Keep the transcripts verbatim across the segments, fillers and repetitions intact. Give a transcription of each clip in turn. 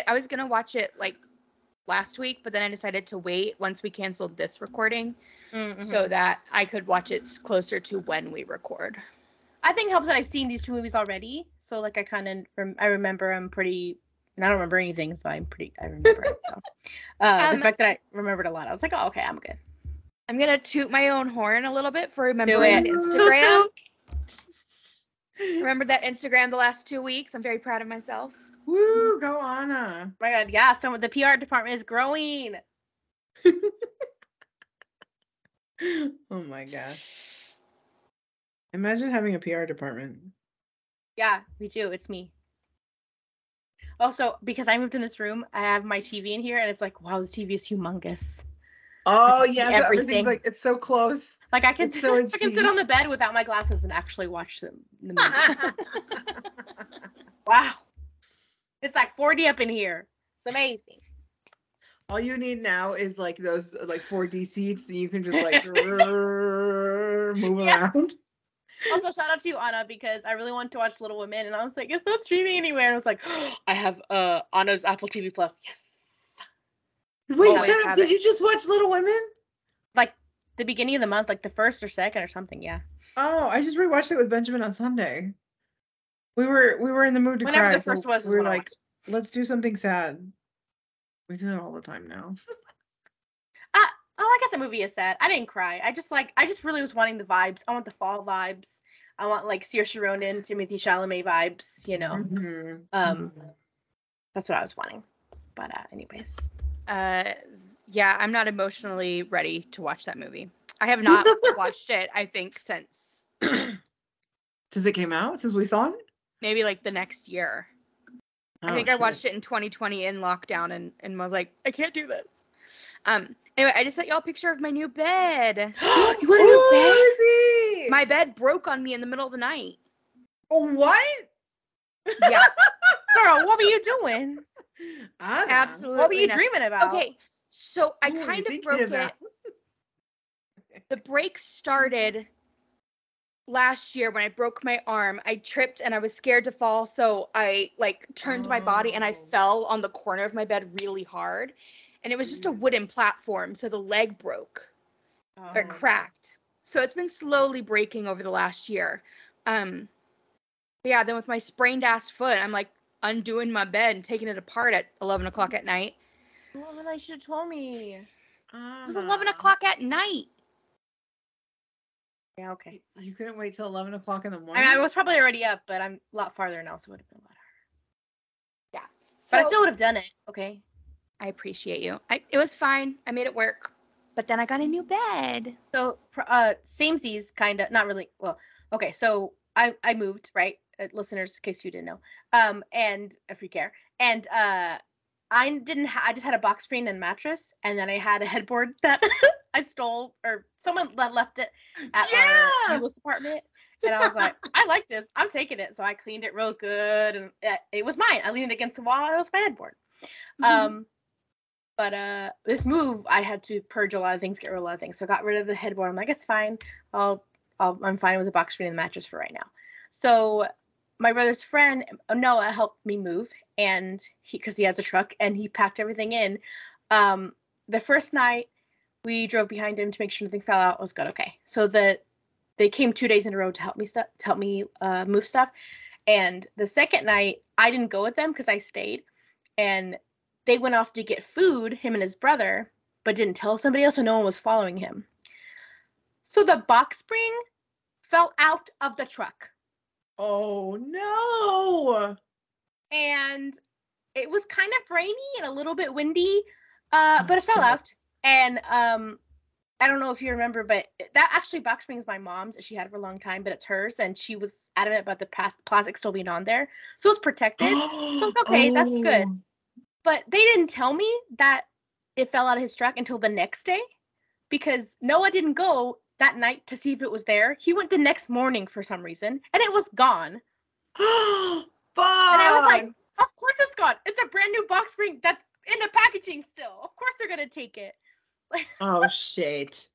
I was gonna watch it like last week, but then I decided to wait once we canceled this recording, mm-hmm. so that I could watch it closer to when we record. I think it helps that I've seen these two movies already, so like I kind of rem- I remember them pretty, and I don't remember anything, so I'm pretty I remember it. So uh, um, the fact that I remembered a lot, I was like, oh, okay, I'm good. I'm gonna toot my own horn a little bit for remembering Instagram. Remember that Instagram the last two weeks. I'm very proud of myself. Woo, go Anna. Oh my God, yeah, some of the P R department is growing. Oh my gosh. Imagine having a P R department. Yeah, me too. It's me. Also, because I moved in this room, I have my T V in here, and it's like, wow, this T V is humongous. Oh yeah, so everything's like it's so close. Like I can, so I can sit on the bed without my glasses and actually watch the, the movie. Wow, it's like forty up in here. It's amazing. All you need now is like those like four D seats, so you can just like move yeah. around. Also, shout out to you, Anna, because I really wanted to watch Little Women, and I was like, it's not streaming anywhere. And I was like, oh, I have uh Anna's Apple T V Plus. Yes. Wait, Always shut up! Did it. You just watch Little Women? Like the beginning of the month, like the first or second or something. Yeah. Oh, I just rewatched it with Benjamin on Sunday. We were we were in the mood to Whenever cry. the first so was, we were like, let's do something sad. We do that all the time now. uh, oh, I guess a movie is sad. I didn't cry. I just like I just really was wanting the vibes. I want the fall vibes. I want like Saoirse Ronan, Timothée Chalamet vibes. You know. Mm-hmm. Um, that's what I was wanting. But uh, anyways. Uh, yeah, I'm not emotionally ready to watch that movie. I have not watched it. I think since since it came out, since we saw it. Maybe like the next year. Oh, I think shit. I watched it in twenty twenty in lockdown and, and was like, I can't do this. Um. Anyway, I just sent y'all a picture of my new bed. You want a new bed? My bed broke on me in the middle of the night. Oh, what? Yeah. Girl, what were you doing? Absolutely. What were you dreaming about? Okay, so I what kind of broke about? it. The break started last year when I broke my arm. I tripped and I was scared to fall, so I like turned oh. my body and I fell on the corner of my bed really hard. And it was just a wooden platform, so the leg broke oh. or cracked. So it's been slowly breaking over the last year. Um, yeah, then with my sprained ass foot, I'm like undoing my bed and taking it apart at eleven o'clock at night. Well, then I should have told me. Uh, it was eleven o'clock at night. Yeah, okay. You couldn't wait till eleven o'clock in the morning? I mean, I was probably already up, but I'm a lot farther now, so it would have been a lot harder. Yeah. So, but I still would have done it, okay? I appreciate you. I, it was fine. I made it work. But then I got a new bed. So, uh, samesies, kind of, not really. Well, okay, so I, I moved, right? Uh, listeners, in case you didn't know. Um, and if you care. And uh, I didn't, ha- I just had a box spring and mattress. And then I had a headboard that I stole, or someone left it at yeah! our Euless apartment. And I was like, I like this. I'm taking it. So I cleaned it real good. And it, it was mine. I leaned it against the wall. And it was my headboard. Mm-hmm. Um. But uh, this move, I had to purge a lot of things, get rid of a lot of things. So I got rid of the headboard. I'm like, it's fine. I'll, I'll, I'm fine with the box spring and the mattress for right now. So my brother's friend, Noah, helped me move. And he, because he has a truck, and he packed everything in. Um, the first night, we drove behind him to make sure nothing fell out. It was good. Okay. So the, they came two days in a row to help me, stu- to help me uh, move stuff. And the second night, I didn't go with them because I stayed. And they went off to get food, him and his brother, but didn't tell somebody else, so no one was following him. So the box spring fell out of the truck. Oh, no. And it was kind of rainy and a little bit windy, uh, but it fell out. And um, I don't know if you remember, but that actually box spring is my mom's. She had it for a long time, but it's hers, and she was adamant about the plastic still being on there. So it's protected. So it's okay. Oh. That's good. But they didn't tell me that it fell out of his truck until the next day, because Noah didn't go that night to see if it was there. He went the next morning for some reason, and it was gone. Fuck! And I was like, of course it's gone. It's a brand new box spring that's in the packaging still. Of course they're going to take it. Oh, shit.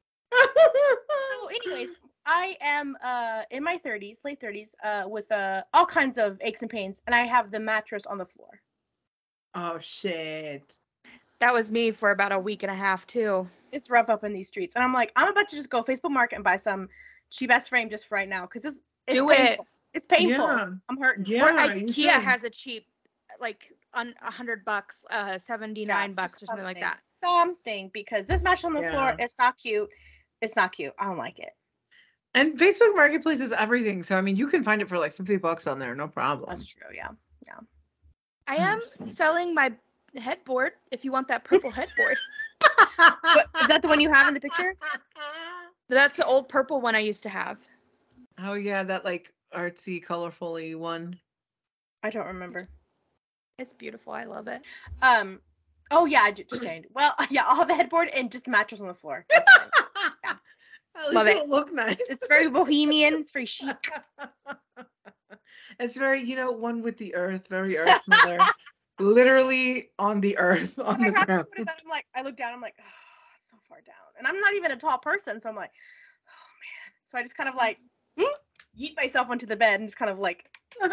So anyways, I am uh, in my thirties, late thirties, uh, with uh, all kinds of aches and pains, and I have the mattress on the floor. Oh shit. That was me for about a week and a half too. It's rough up in these streets, and I'm like, I'm about to just go Facebook Market and buy some cheap ass frame just for right now because it's it's Do painful. it. It's painful. Yeah. I'm hurting. Yeah. Or you IKEA should. has a cheap, like on a hundred bucks, uh, seventy nine Yeah, bucks just or something like something. that. Something because this mattress on the floor, Yeah. it's not cute. It's not cute. I don't like it. And Facebook Marketplace is everything. So I mean, you can find it for like fifty bucks on there, no problem. That's true. Yeah. Yeah. I am Nice. selling my headboard if you want that purple headboard. But is that the one you have in the picture? That's the old purple one I used to have. Oh yeah, that like artsy, colorfully one. I don't remember. It's beautiful. I love it. Um. Oh yeah, I ju- just kidding. Well, yeah, I'll have a headboard and just a mattress on the floor. That's fine. At least Love it. it'll look nice. It's very bohemian. It's very chic. It's very, you know, one with the earth, very earth mother. Literally on the earth, on When the I have to ground. put it down, I'm like, I look down. I'm like, oh, it's so far down, and I'm not even a tall person, so I'm like, oh man. So I just kind of like hmm, yeet myself onto the bed and just kind of like.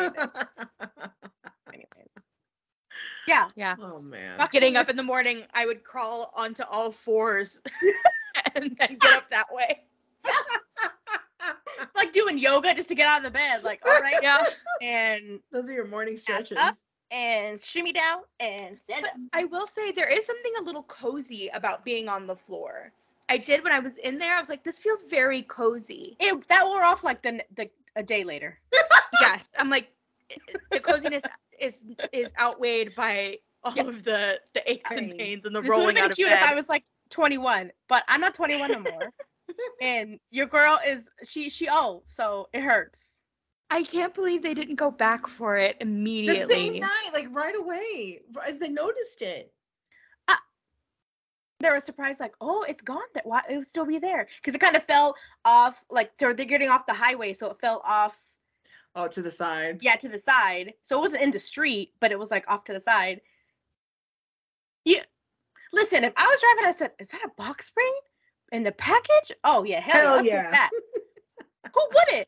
Anyways. Yeah. Yeah. Oh man. Fuck. Getting up in the morning, I would crawl onto all fours and then get up that way. Like doing yoga just to get out of the bed. Like, all right. Yeah. And Those are your morning ass stretches. up and shimmy down and stand But up. I will say there is something a little cozy about being on the floor. I did when I was in there. I was like, this feels very cozy. It, that wore off like the the a day later. Yes. I'm like, the coziness is is outweighed by all Yeah. of the the aches I and mean, pains and the This would have rolling been out of cute bed. if I was like twenty-one, but I'm not twenty-one no more. And your girl is she she old, so it hurts. I can't believe they didn't go back for it The immediately. same night, like right away, as they noticed it. They were surprised, like, oh, it's gone. That why it would still be there because it kind of fell off. Like they're they're getting off the highway, so it fell off. Oh, to the side. Yeah, to the side. So it wasn't in the street, but it was like off to the side. Yeah. Listen, if I was driving, I said, "Is that a box spring in the package?" Oh yeah, hell, Hell yeah, yeah. that. Who wouldn't?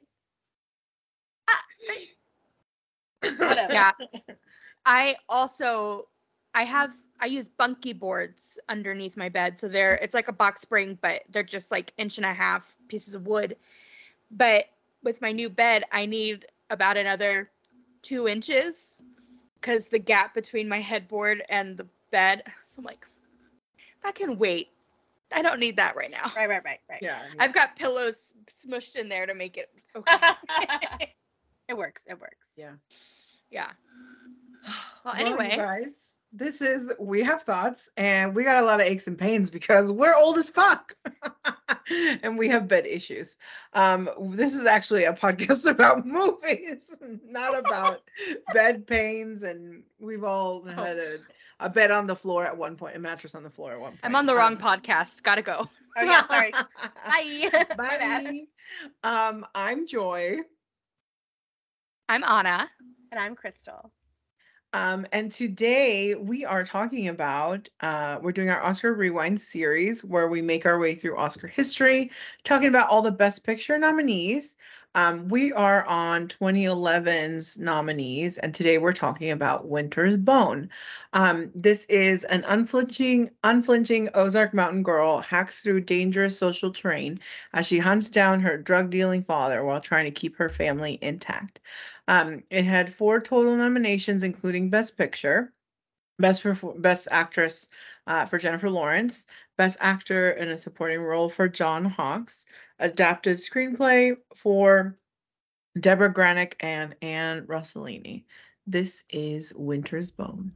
Whatever. Yeah. I also I have I use bunky boards underneath my bed. So they're it's like a box spring, but they're just like inch and a half pieces of wood. But with my new bed, I need about another two inches because the gap between my headboard and the bed. So I'm like, that can wait. I don't need that right now. Right, right, right, right. Yeah. I've got pillows smushed in there to make it okay. It works. It works. Yeah. Yeah. Well, Well, you anyway. guys, this is We Have Thoughts, and we got a lot of aches and pains because we're old as fuck. And we have bed issues. Um, this is actually a podcast about movies, not about bed pains. And we've all had a, a bed on the floor at one point, a mattress on the floor at one point. I'm on the wrong Um, podcast. Gotta go. Oh yeah, sorry. Bye. My bad. Bye. Um, I'm Joy. I'm Anna. And I'm Crystal. Um, and today we are talking about, uh, we're doing our Oscar Rewind series where we make our way through Oscar history, talking about all the Best Picture nominees. Um, we are on twenty eleven's nominees, and today we're talking about Winter's Bone. Um, this is an unflinching, unflinching Ozark Mountain girl hacks through dangerous social terrain as she hunts down her drug-dealing father while trying to keep her family intact. Um, it had four total nominations, including Best Picture, Best Perfor- Best Actress uh, for Jennifer Lawrence, Best Actor in a Supporting Role for John Hawkes, Adapted Screenplay for Deborah Granick and Anne Rossellini. This is Winter's Bone.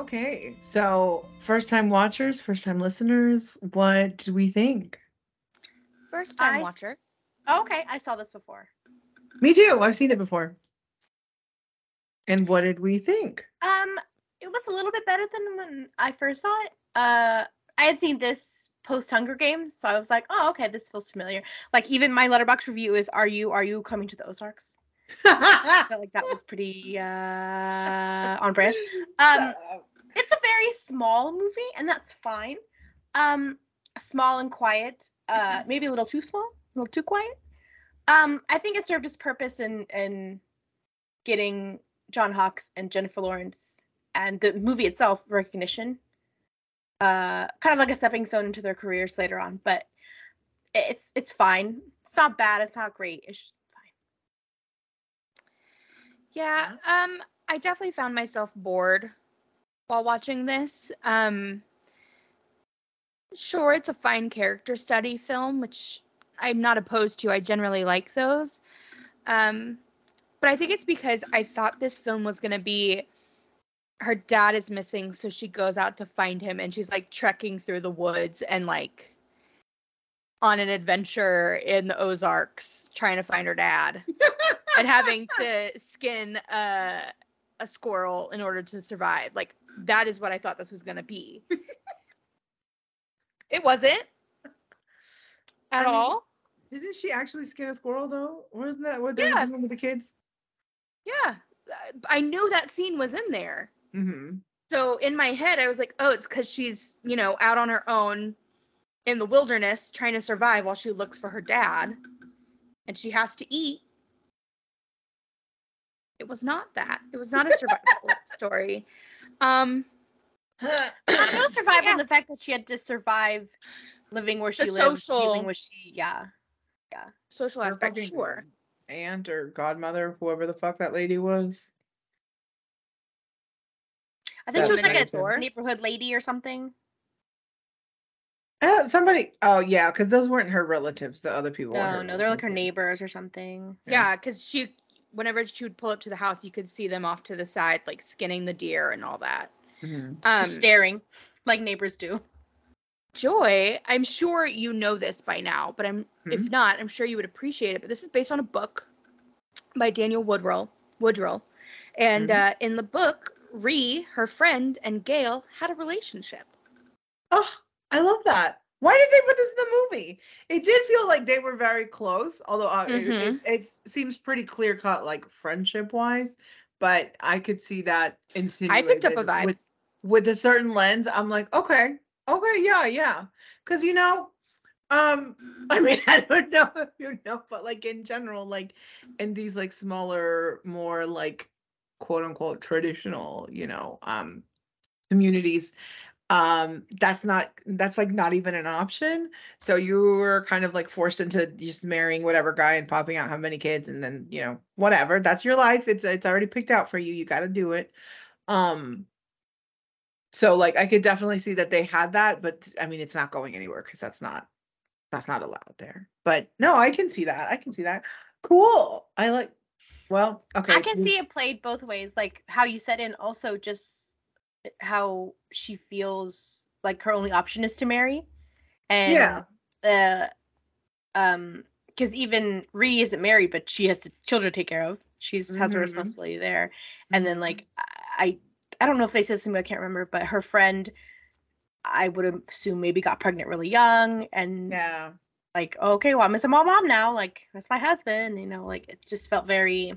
Okay, so first time watchers, first time listeners, what do we think? First time I watcher. s- okay, I saw this before. Me too. I've seen it before. And what did we think? Um, it was a little bit better than when I first saw it. Uh, I had seen this post Hunger Games, so I was like, oh, okay, this feels familiar. Like even my Letterboxd review is, "Are you are you coming to the Ozarks?" I felt like that was pretty uh on brand. Um, it's a very small movie, and that's fine. Um, small and quiet. Uh, maybe a little too small, a little too quiet. Um, I think it served its purpose in in getting John Hawkes and Jennifer Lawrence and the movie itself recognition. Uh, kind of like a stepping stone into their careers later on, but it's it's fine. It's not bad. It's not great. It's just fine. Yeah, um, I definitely found myself bored while watching this. Um, sure, it's a fine character study film, which I'm not opposed to. I generally like those. Um, but I think it's because I thought this film was going to be her dad is missing, so she goes out to find him, and she's like trekking through the woods and like on an adventure in the Ozarks trying to find her dad and having to skin a, a squirrel in order to survive. Like, that is what I thought this was going to be. It wasn't at I mean, all. Didn't she actually skin a squirrel though? Wasn't that what they Yeah. were doing with the kids? Yeah. I knew that scene was in there. Mm-hmm. So in my head, I was like, oh, it's because she's, you know, out on her own in the wilderness trying to survive while she looks for her dad. And she has to eat. It was not that. It was not a survival story. Um, It was surviving yeah. the fact that she had to survive living where she The lived, social- dealing with she, yeah. Yeah. social Her aspect, fucking sure. aunt or godmother, whoever the fuck that lady was. I think That she was woman like next a door. neighborhood lady or something. Uh, somebody. Oh yeah, because those weren't her relatives. The other people. were No, her no, they're like her relatives. neighbors or something. Yeah, because she, whenever she would pull up to the house, you could see them off to the side, like skinning the deer and all that. Mhm. Um, Just staring like neighbors do. Joy, I'm sure you know this by now, but I'm if Mhm. not, I'm sure you would appreciate it. But this is based on a book by Daniel Woodrell. Woodrell, and Mhm. uh, in the book, Ree, her friend, and Gail had a relationship. Oh, I love that. Why did they put this in the movie? It did feel like they were very close, although uh, it, it, Mhm. it seems pretty clear cut, like friendship wise. But I could see that I picked up a insinuated vibe. with with a certain lens. I'm like, okay, okay, yeah, yeah, because you know, um, I mean, I don't know if you know, but like in general, like in these like smaller, more like quote unquote traditional, you know, um, communities, um that's not that's like not even an option, so you were kind of like forced into just marrying whatever guy and popping out how many kids, and then you know whatever, that's your life, it's it's already picked out for you, you got to do it. um so like I could definitely see that they had that, but I mean it's not going anywhere because that's not that's not allowed there. But no, I can see that, I can see that. Cool. I like, well, okay. I can see it played both ways, like how you said, and also just how she feels like her only option is to marry. And Yeah. the um because even Ree isn't married, but she has children to take care of. She's has a Mhm. responsibility there. And then Mhm. like I I don't know if they said something, I can't remember, but her friend, I would assume, maybe got pregnant really young, and Yeah. like, okay, well, I'm a small mom now, like that's my husband, you know, like it just felt very,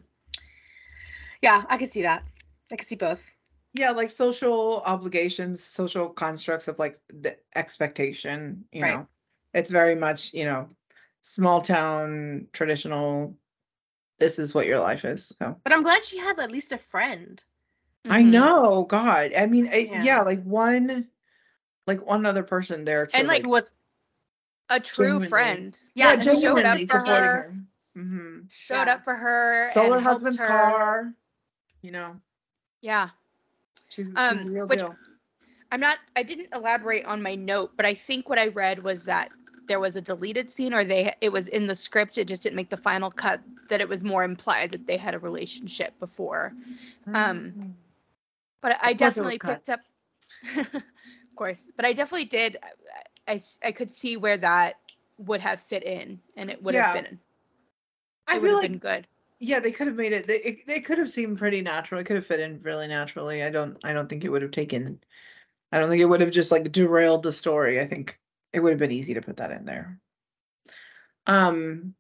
yeah, I could see that. I could see both. Yeah, like social obligations, social constructs of like the expectation, you Right. know. It's very much, you know, small town, traditional, this is what your life is. So But I'm glad she had at least a friend. I Mhm. know, God. I mean, it, Yeah. yeah, like one like one other person there to And, like, like Who was a true genuinely- friend. Yeah, yeah, and showed up genuinely for supporting her. her. Mhm. Showed Yeah. up for her Sold her and helped husband's her. car, you know. Yeah. She's she's Um, the real which- deal. I'm not, I didn't elaborate on my note, but I think what I read was that there was a deleted scene, or they, it was in the script, it just didn't make the final cut, that it was more implied that they had a relationship before. Um, Mhm. But I Of course it was definitely cut. picked up, Of course. But I definitely did. I, I, I could see where that would have fit in, and it would Yeah. have been. It I would feel have like been good. yeah, they could have made it. They it, they could have seemed pretty natural. It could have fit in really naturally. I don't. I don't think it would have taken. I don't think it would have just like derailed the story. I think it would have been easy to put that in there. Um,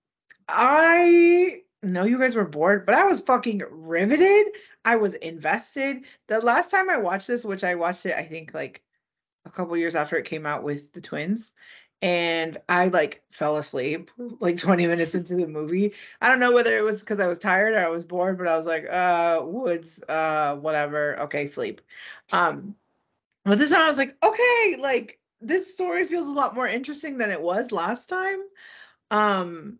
I know you guys were bored, but I was fucking riveted. I was invested. The last time I watched this, which I watched it, I think like a couple years after it came out with the twins, and I like fell asleep like twenty minutes into the movie. I don't know whether it was because I was tired or I was bored, but I was like, uh, woods, uh, whatever. Okay, sleep. Um, but this time I was like, okay, like this story feels a lot more interesting than it was last time. Um,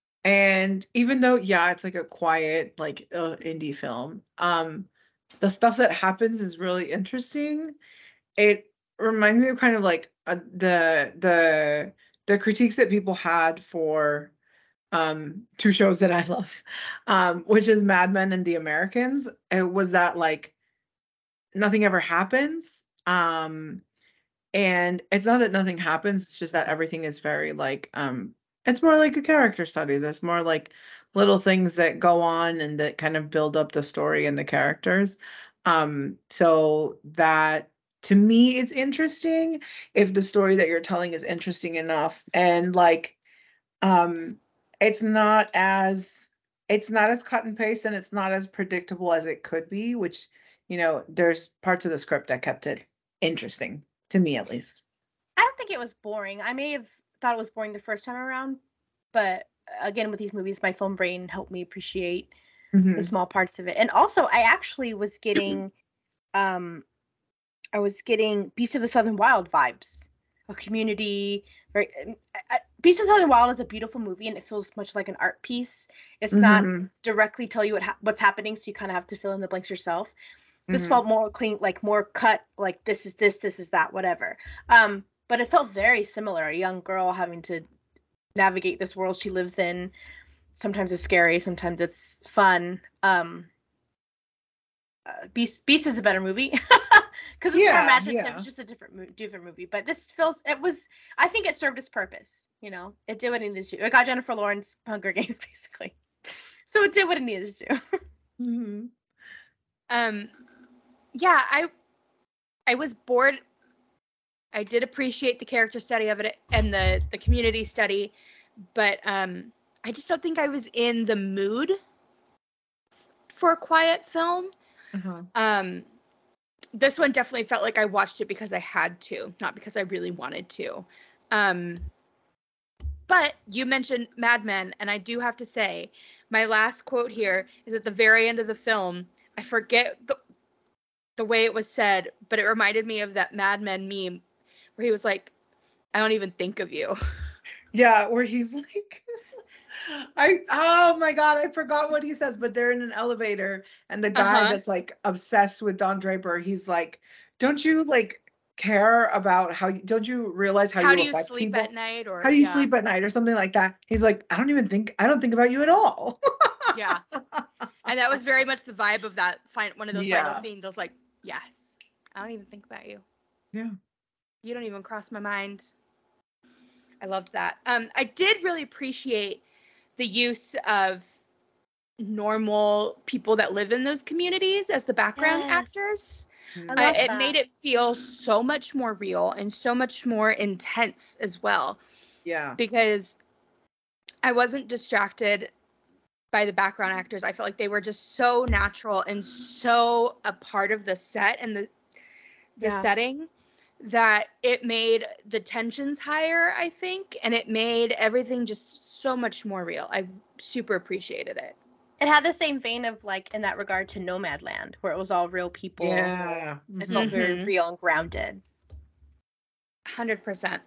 and even though, yeah, it's like a quiet, like uh, indie film, um, the stuff that happens is really interesting. It reminds me of kind of like uh, the the the critiques that people had for um two shows that I love, um, which is Mad Men and The Americans. It was that like nothing ever happens. Um, and it's not that nothing happens, it's just that everything is very like um it's more like a character study. There's more like little things that go on and that kind of build up the story and the characters. Um, so that to me is interesting if the story that you're telling is interesting enough and like um it's not as it's not as cut and paste and it's not as predictable as it could be, which you know, there's parts of the script that kept it interesting to me at least. I don't think it was boring. I may have thought it was boring the first time around, but again, with these movies, my film brain helped me appreciate Mhm. the small parts of it. And also, I actually was getting, um, I was getting Beasts of the Southern Wild vibes, a community. Very, uh, Beasts of the Southern Wild is a beautiful movie, and it feels much like an art piece. It's not Mhm. directly tell you what ha- what's happening, so you kind of have to fill in the blanks yourself. This Mhm. felt more clean, like more cut, like this is this, this is that, whatever. Um, but it felt very similar. A young girl having to navigate this world she lives in. Sometimes it's scary, sometimes it's fun. Um, uh, Beast Beast is a better movie because it's more Yeah, imaginative. yeah. It's just a different mo- different movie. But this feels it was. I think it served its purpose. You know, it did what it needed to do. It got Jennifer Lawrence Hunger Games basically. So it did what it needed to do. Mm-hmm. Um, yeah, I I was bored. I did appreciate the character study of it and the the community study, but um, I just don't think I was in the mood for a quiet film. Uh-huh. Um, this one definitely felt like I watched it because I had to, not because I really wanted to. Um, but you mentioned Mad Men, and I do have to say, my last quote here is at the very end of the film. I forget the the way it was said, but it reminded me of that Mad Men meme where he was like, I don't even think of you. Yeah, where he's like I oh my god, I forgot what he says, but they're in an elevator and the guy Uh-huh. that's like obsessed with Don Draper, he's like, don't you like care about how you don't you realize how, How you do you affect sleep people? at night? Or How do you yeah, sleep at night or something like that? He's like, I don't even think I don't think about you at all. yeah. And that was very much the vibe of that fin- one of those final Yeah. scenes. I was like, yes, I don't even think about you. Yeah. You don't even cross my mind. I loved that. Um, I did really appreciate the use of normal people that live in those communities as the background Yes. actors. I Uh, love it that. made it feel so much more real and so much more intense as well, Yeah. because I wasn't distracted by the background actors. I felt like they were just so natural and so a part of the set and the the Yeah. setting that it made the tensions higher, I think, and it made everything just so much more real. I super appreciated it. It had the same vein of like in that regard to Nomadland, where it was all real people. Yeah. It Mhm. felt very Mhm. real and grounded. one hundred percent.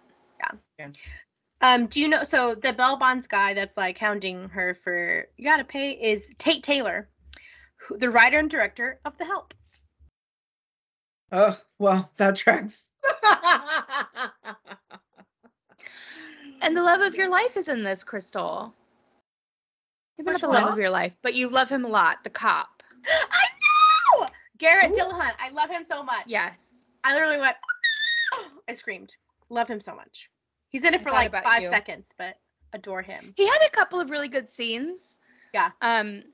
Um, do you know? So the Bell Bonds guy that's like hounding her for you gotta pay is Tate Taylor, who, the writer and director of The Help. Oh, well, that tracks. And the love of your life is in this, Crystal. Maybe not Which the one? love of your life, but you love him a lot, the cop. I know! Garrett Ooh. Dillahunt. I love him so much. Yes. I literally went. I screamed. Love him so much. He's in it I for thought like about five you. seconds, but adore him. He had a couple of really good scenes. Yeah. Um.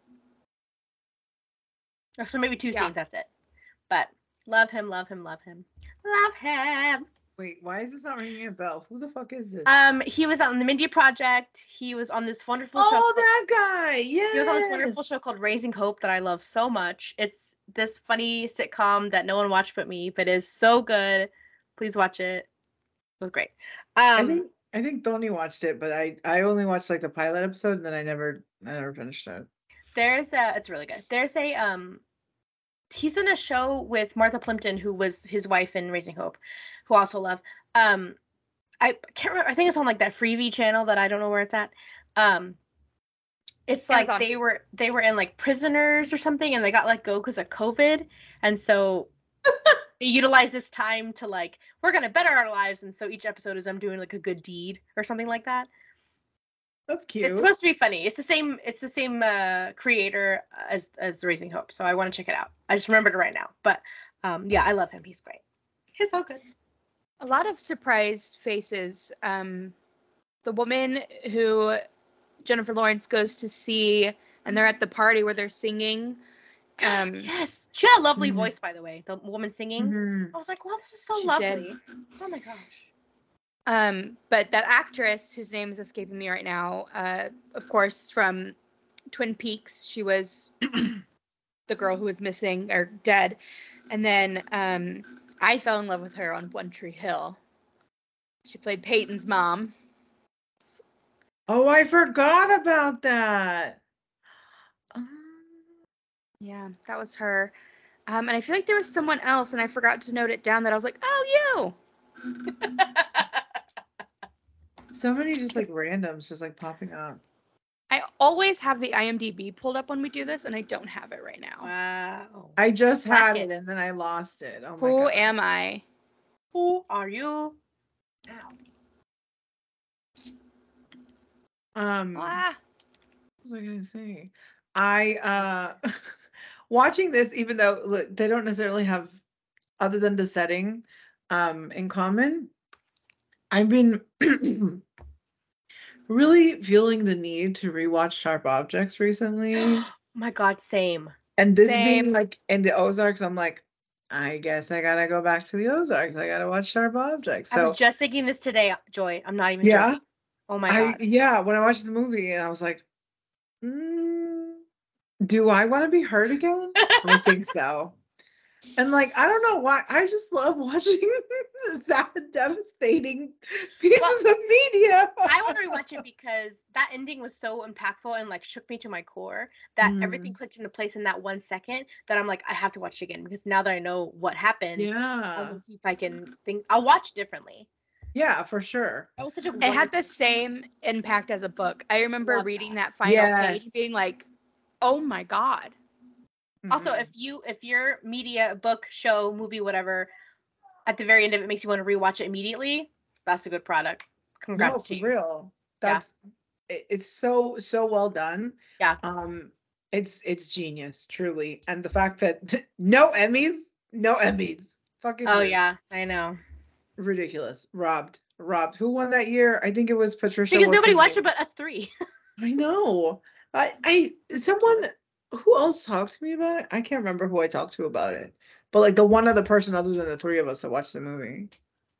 So maybe two Yeah. scenes. That's it. But love him, love him, love him, love him. Wait, why is this not ringing a bell? Who the fuck is this? Um, he was on the Mindy Project. He was on this wonderful show. Oh, called- that guy. Yeah. He was on this wonderful show called Raising Hope that I love so much. It's this funny sitcom that no one watched but me, but is so good. Please watch it. It was great. I Um, think I think Tony watched it, but I I only watched like the pilot episode, and then I never I never finished it. there's a. It's really good. There's a um. He's in a show with Martha Plimpton, who was his wife in Raising Hope, who I also love. Um, I can't remember. I think it's on like that Freevee channel that I don't know where it's at. Um, it's like Amazon. they were they were in like prisoners or something, and they got let go because of COVID, and so they utilize this time to like we're gonna better our lives, and so each episode is them doing like a good deed or something like that. That's cute. It's supposed to be funny. It's the same. It's the same uh, creator as as Raising Hope, so I want to check it out. I just remembered it right now, but um, yeah, I love him. He's great. He's so good. A lot of surprise faces. Um, the woman who Jennifer Lawrence goes to see, and they're at the party where they're singing. Um, Yes, she had a lovely Mhm. voice, by the way. The woman singing. Mhm. I was like, wow, this is so She lovely. did. Oh my gosh. Um, but that actress whose name is escaping me right now, uh, of course, from Twin Peaks, she was the girl who was missing or dead. And then um, I fell in love with her on One Tree Hill. She played Peyton's mom. Oh, I forgot about that. Um, Yeah, that was her. Um, and I feel like there was someone else, and I forgot to note it down that I was like, oh, you. so many just like randoms just like popping up. I always have the IMDb pulled up when we do this, and I don't have it right now. Wow. I just had Bracket. it and then I lost it. Oh my Who god. am I? Who are you? Ow. Um Ah. what was I gonna say? I uh watching this, even though look, they don't necessarily have other than the setting um in common, I've been really feeling the need to rewatch Sharp Objects recently. Oh my god, same. And this Same. being like in the Ozarks, I'm like, I guess I gotta go back to the Ozarks. I gotta watch Sharp Objects. I So was just thinking this today, Joy. I'm not even yeah, joking. Oh my I god. yeah, when I watched the movie and I was like, mm, do I want to be hurt again? I think so. And like, I don't know why. I just love watching sad, devastating pieces Well, of media. I want to rewatch it because that ending was so impactful and like shook me to my core that Mm. everything clicked into place in that one second that I'm like, I have to watch it again because now that I know what happened, I Yeah. want to see if I can think. I'll watch differently. Yeah, for sure. That was such a. It had wonderful- the same impact as a book. I remember Love reading that. that, final Yes. page being like, oh my God. Also, Mhm. if you if your media, book, show, movie, whatever, at the very end of it makes you want to rewatch it immediately, that's a good product. Congrats no, to for you. real. Yeah. That's it- it's so so well done. Yeah. Um, it's it's genius, truly. And the fact that no Emmys, no Emmys, fucking Oh rude. yeah, I know. Ridiculous, robbed, robbed. Who won that year? I think it was Patricia. Because nobody Wilson. watched it but us three. I know. I I someone who else talked to me about it? I can't remember who I talked to about it. But like the one other person other than the three of us that watched the movie.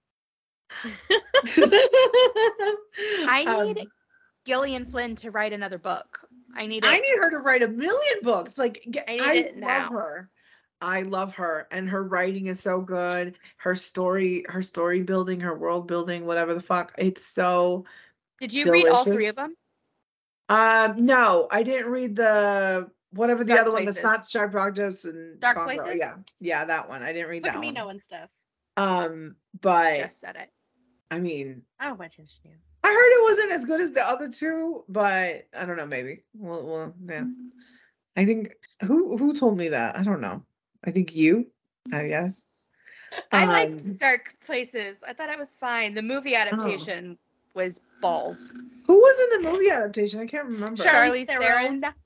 I Um, need Gillian Flynn to write another book. I need I it. need her to write a million books. Like g- I need I it love now. her. I love her, and her writing is so good. Her story, her story building, her world building, whatever the fuck. It's so. Did you read all three delicious. of them? Um, no, I didn't read the whatever the Dark other one that's Places. not Sharp Objects and Dark Congo. Places? Yeah, yeah, that one. I didn't read Look that at me one. knowing stuff. Um, but Just said it. I mean, I don't watch attention to you. I heard it wasn't as good as the other two, but I don't know. Maybe. Well, well, yeah. I think who who told me that? I don't know. I think you. I guess. I Um, liked Dark Places. I thought it was fine. The movie Oh. adaptation was balls. Who was in the movie adaptation? I can't remember. Charlize Charlize Theron. Theron.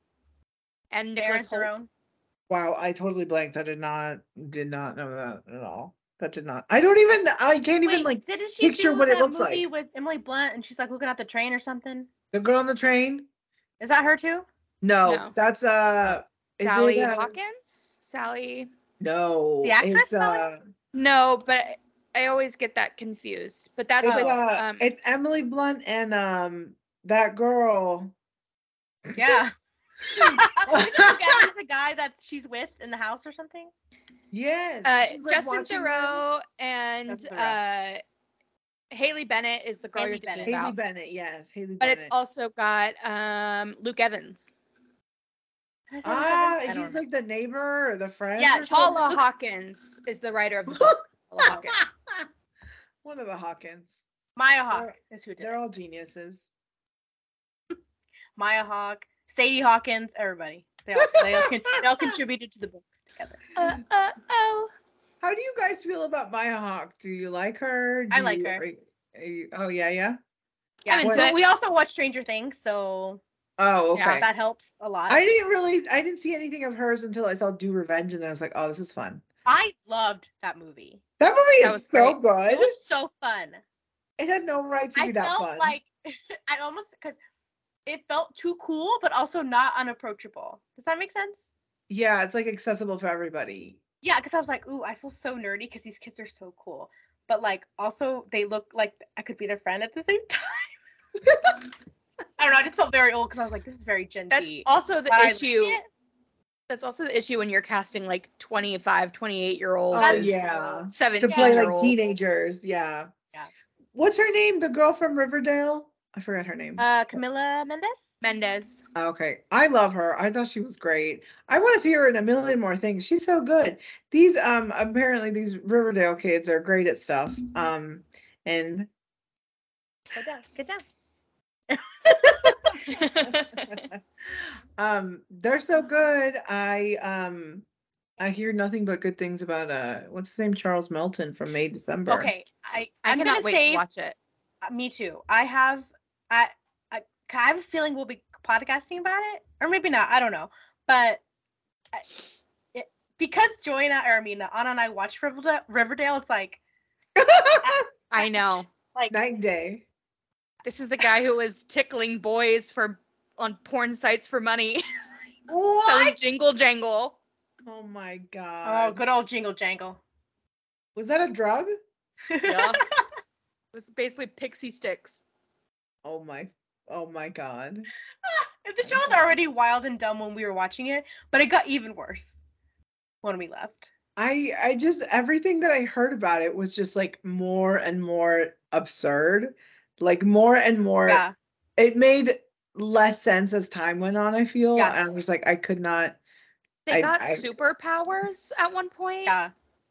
And Theron Nicholas Holt. Theron. Wow, I totally blanked. I did not did not know that at all. That did not. I don't even. I can't even Wait, like didn't she picture do what it that looks movie like. with Emily Blunt and she's like looking at the train or something? The girl on the train. Is that her too? No, No. that's uh. Is Sally it, uh, Hawkins? Sally? No, The actress, It's Sally? uh. No, but I always get that confused. But that's It's with uh. um It's Emily Blunt and um that girl. Yeah. Isn't Luke Evans the guy that she's with in the house or something? Yes. uh she's, like, Justin watching them. Theroux and Justin uh Haley Bennett is the girl Haley you're thinking Bennett. Haley about. Bennett. Yes, Haley But Bennett. it's also got um Luke Evans. Did I say Luke Ah, Evans? I don't he's remember. like the neighbor or the friend. Yeah, or something? Paula Hawkins is the writer of the book. Paula Hawkins. One of the Hawkins. Maya Hawke They're- is who did They're it. all geniuses. Maya Hawke, Sadie Hawkins, everybody. They all, they all, con- they all contributed to the book together. Uh uh oh. How do you guys feel about Maya Hawke? Do you like her? Do I like you- her. are you- are you- oh yeah, yeah. Yeah, I'm into but it. we also watch Stranger Things, so Oh, okay. Yeah, that helps a lot. I didn't really. I didn't see anything of hers until I saw Do Revenge, and then I was like, oh, this is fun. I loved that movie. That movie That is was so great. good. It was so fun. It had no right to I be that felt fun. like I almost because it felt too cool, but also not unapproachable. Does that make sense? Yeah, it's like accessible for everybody. Yeah, because I was like, ooh, I feel so nerdy because these kids are so cool. But like, also they look like I could be their friend at the same time. I don't know. I just felt very old because I was like, this is very Gen that's Z. also the But I liked issue. it. That's also the issue when you're casting like twenty-five, twenty-eight year olds. Oh That's- yeah, to seventeen play year like olds. teenagers. Yeah. Yeah. What's her name? The girl from Riverdale. I forgot her name. Uh, Camilla Mendes. Mendez. Okay, I love her. I thought she was great. I want to see her in a million more things. She's so good. These um apparently these Riverdale kids are great at stuff. Um and Get down. Get down. um they're so good. I um I hear nothing but good things about uh what's his name, Charles Melton from May December. Okay, I I I'm cannot gonna wait say to watch it. uh, me too. I have I, I I have a feeling we'll be podcasting about it, or maybe not. I don't know, but I, it, because Joy and I, or I mean Anna and I watched Riverdale, Riverdale, it's like I know. like Night and day. This is the guy who was tickling boys for on porn sites for money. what? Selling jingle jangle. Oh my Oh, god. good old jingle jangle. Was that a drug? Yeah. It was basically pixie sticks. Oh my oh my god. The show was already wild and dumb when we were watching it, but it got even worse when we left. I I just everything that I heard about it was just like more and more absurd. Like more and more Yeah. it made less sense as time went on, I feel. Yeah. And I was like, I could not They I- got I- superpowers at one point. Yeah.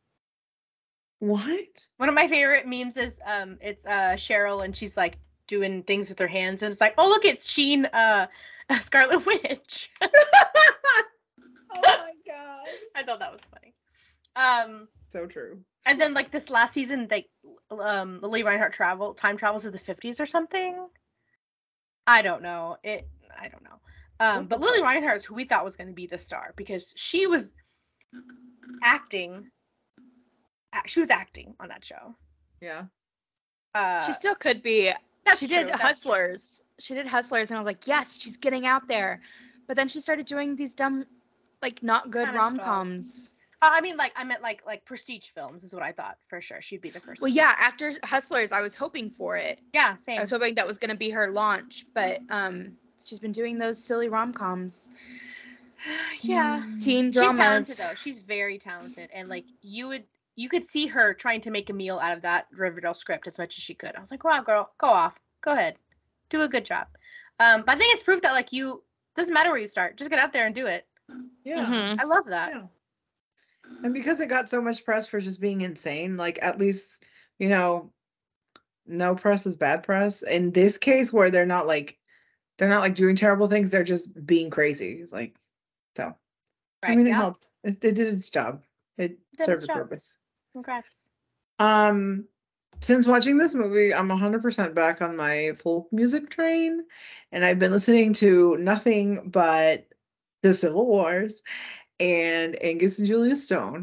what? One of my favorite memes is um it's uh Cheryl and she's like doing things with her hands and it's like, oh look, it's Sheen uh Scarlet Witch. Oh my god. I thought that was funny. Um So true. and then like this last season they um Lily Reinhart travel time travels to the fifties or something. I don't know. It I don't know. Um What but the Lily fuck? Reinhart is who we thought was going to be the star because she was acting ac- she was acting on that show. Yeah. Uh She still could be. that's She did true, that's true. Hustlers. She did Hustlers, and I was like, yes, she's getting out there. But then she started doing these dumb, like not good Kinda rom stalled. coms. Uh, I mean, like I meant like like prestige films is what I thought for sure. She'd be the first. Well, one. yeah, after Hustlers, I was hoping for it. Yeah, I same. was hoping that was going to be her launch, but um, she's been doing those silly rom coms, yeah. teen She's dramas. talented though. She's very talented, and like you would, you could see her trying to make a meal out of that Riverdale script as much as she could. I was like, wow, girl, go off, go ahead, do a good job. Um, but I think it's proof that like you doesn't matter where you start, just get out there and do it. Yeah. Mhm. I love that. Yeah. And because it got so much press for just being insane, like at least, you know, no press is bad press. In this case where they're not like they're not like doing terrible things, they're just being crazy. Like so I Right, mean it yeah. helped. It, it did its job. It did served its a job. purpose. Congrats. Um since watching this movie, I'm one hundred percent back on my folk music train, and I've been listening to nothing but the Civil Wars and Angus and Julia Stone.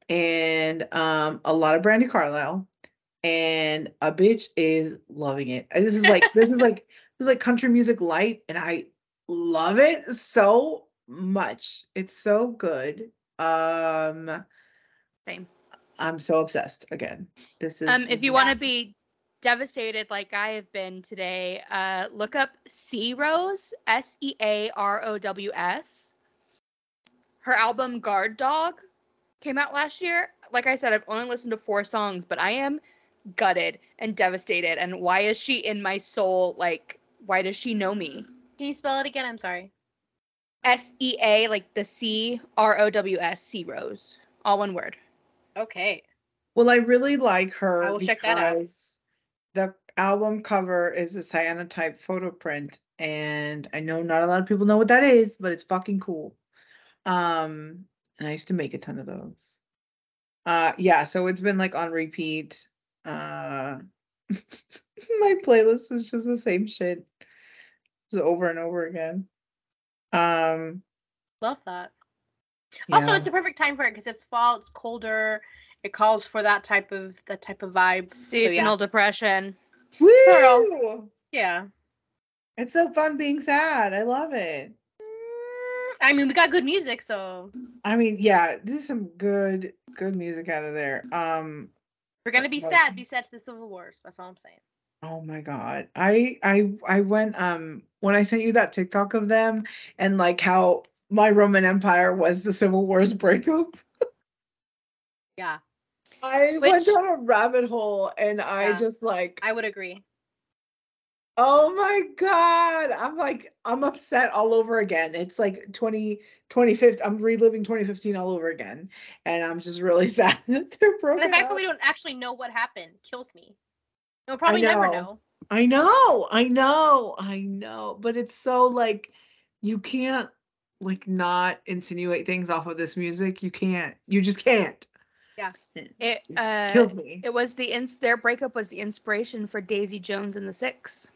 and um a lot of Brandy Carlisle, and a bitch is loving it. And this is like this is like this is like country music light, and I love it so much. It's so good. Um, Same. I'm so obsessed again. This is Um, if you want to be devastated like I have been today, uh, look up C Rose, S E A R O W S. Her album Guard Dog came out last year. Like I said, I've only listened to four songs, but I am gutted and devastated. And why is she in my soul? Like, why does she know me? Can you spell it again? I'm sorry. S E A, like the C R O W S, C Rose. All one word. Okay. Well, I really like her I will check that out. because the album cover is a cyanotype photo print, and I know not a lot of people know what that is, but it's fucking cool. Um, and I used to make a ton of those. Uh, yeah, so it's been like on repeat. Uh, my playlist is just the same shit, just over and over again. Um, Love that. Also, yeah. it's a perfect time for it because it's fall, it's colder. It calls for that type of that type of vibe. Seasonal so, yeah. depression. Woo! Girl. Yeah. It's so fun being sad. I love it. I mean, we got good music, so I mean, yeah, this is some good, good music out of there. Um, we're gonna be but- sad. Be sad to the Civil Wars. That's all I'm saying. Oh my God. I I I went um when I sent you that TikTok of them and like how my Roman Empire was the Civil War's breakup. Yeah. I Which- went down a rabbit hole and I Yeah. just like I would agree. oh my God. I'm like I'm upset all over again. It's like twenty twenty fifteen. I'm reliving twenty fifteen all over again. And I'm just really sad that they're broken And the fact up. that we don't actually know what happened kills me. We'll probably I never know. know. I know, I know, I know, but it's so like you can't like not insinuate things off of this music. You can't. You just can't. Yeah. It, It it just uh, kills me. It was the ins- their breakup was the inspiration for Daisy Jones and the Six.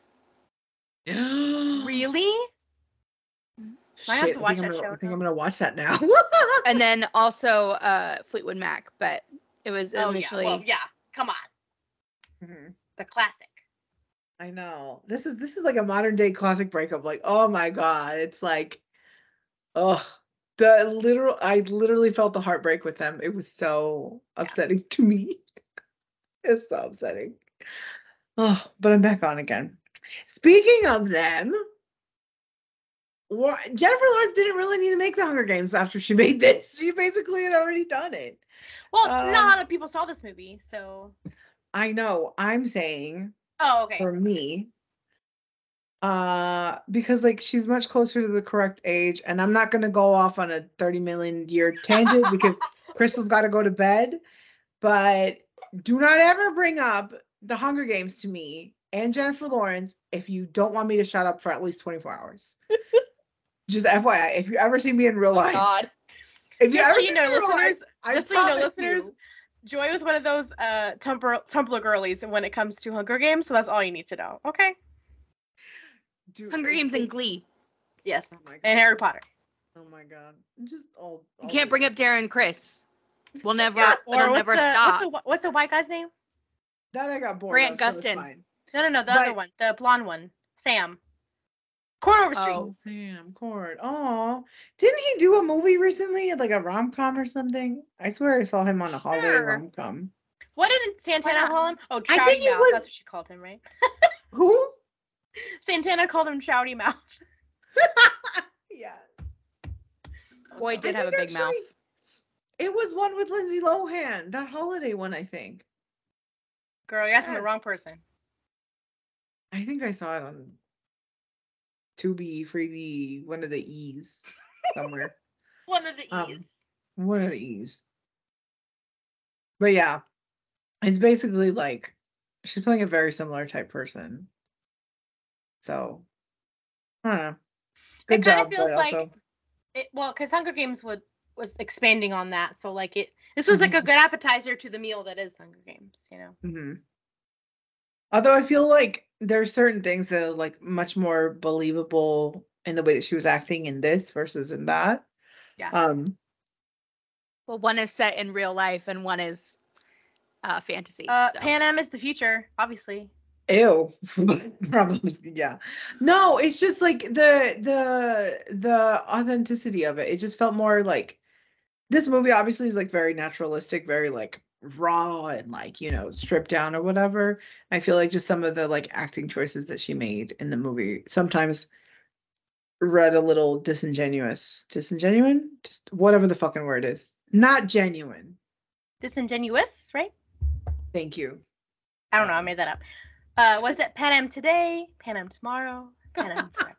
Really? I have Shit, to I watch think I'm that gonna, show I think now. I'm gonna watch that now. And then also uh, Fleetwood Mac, but it was Oh initially yeah. Well, yeah. Come on. Mhm. The classic. I know. This is this is like a modern day classic breakup. Like, oh my God. It's like, oh, the literal I literally felt the heartbreak with them. It was so upsetting to me. It's so upsetting. Oh, but I'm back on again. Speaking of them, what Jennifer Lawrence didn't really need to make the Hunger Games after she made this. She basically had already done it. Well, Um, not a lot of people saw this movie, so. I know. I'm saying Oh, okay. for me, uh, because like she's much closer to the correct age, and I'm not gonna go off on a thirty million year tangent because Crystal's got to go to bed. But do not ever bring up the Hunger Games to me and Jennifer Lawrence if you don't want me to shut up for at least twenty-four hours. Just F Y I, if you ever see me in real life, God. if you Just ever so see you me know, in real life, listeners. I Just so you know, promise listeners. you. Joy was one of those uh Tumblr Tumblr girlies when it comes to Hunger Games, so that's all you need to know. Okay. Dude, Hunger it- Games it- and Glee. Yes. Oh my God. And Harry Potter. Oh my God, just all. You all can't the- bring up Darren Chris. We'll never, Yeah, or it'll what's never the, stop. What's the what's the white guy's name? that I got bored Grant of, so it's Gustin. fine. No, no, no, the But- other one, the blonde one, Sam. Corn over street. Oh. Oh, Sam Cord. Oh, didn't he do a movie recently, like a rom com or something? I swear I saw him on a holiday Sure. rom com. What did Santana not? call him? Oh, I Chowdy think it Mouth. was- That's what she called him, right? Who? Santana called him Chowdy Mouth. Yeah. Boy I did have a think big mouth. actually It was one with Lindsay Lohan, that holiday one, I think. Girl, you're asking the Sure. wrong person. I think I saw it on Tubi, Freebie, one of the E's somewhere. One of the E's. Um, one of the E's. But yeah, it's basically like she's playing a very similar type person. So I don't know. Good it kind job, of feels but like also it, well, because Hunger Games would was expanding on that, so like it. This was Mm-hmm. like a good appetizer to the meal that is Hunger Games, you know. mhm. Although I feel like there's certain things that are like much more believable in the way that she was acting in this versus in that. Yeah. Um Well, one is set in real life and one is uh, fantasy. Uh, so. Pan Am is the future, obviously. Ew. Problems. Yeah. No, it's just like the the the authenticity of it. It just felt more like this movie obviously is like very naturalistic, very like raw and like, you know, stripped down or whatever. I feel like just some of the like acting choices that she made in the movie sometimes read a little disingenuous. Disingenuine? Just whatever the fucking word is. Not genuine. Disingenuous, right? Thank you. I don't know. I made that up. Uh, was it Pan Am today? Pan Am tomorrow? Pan Am forever?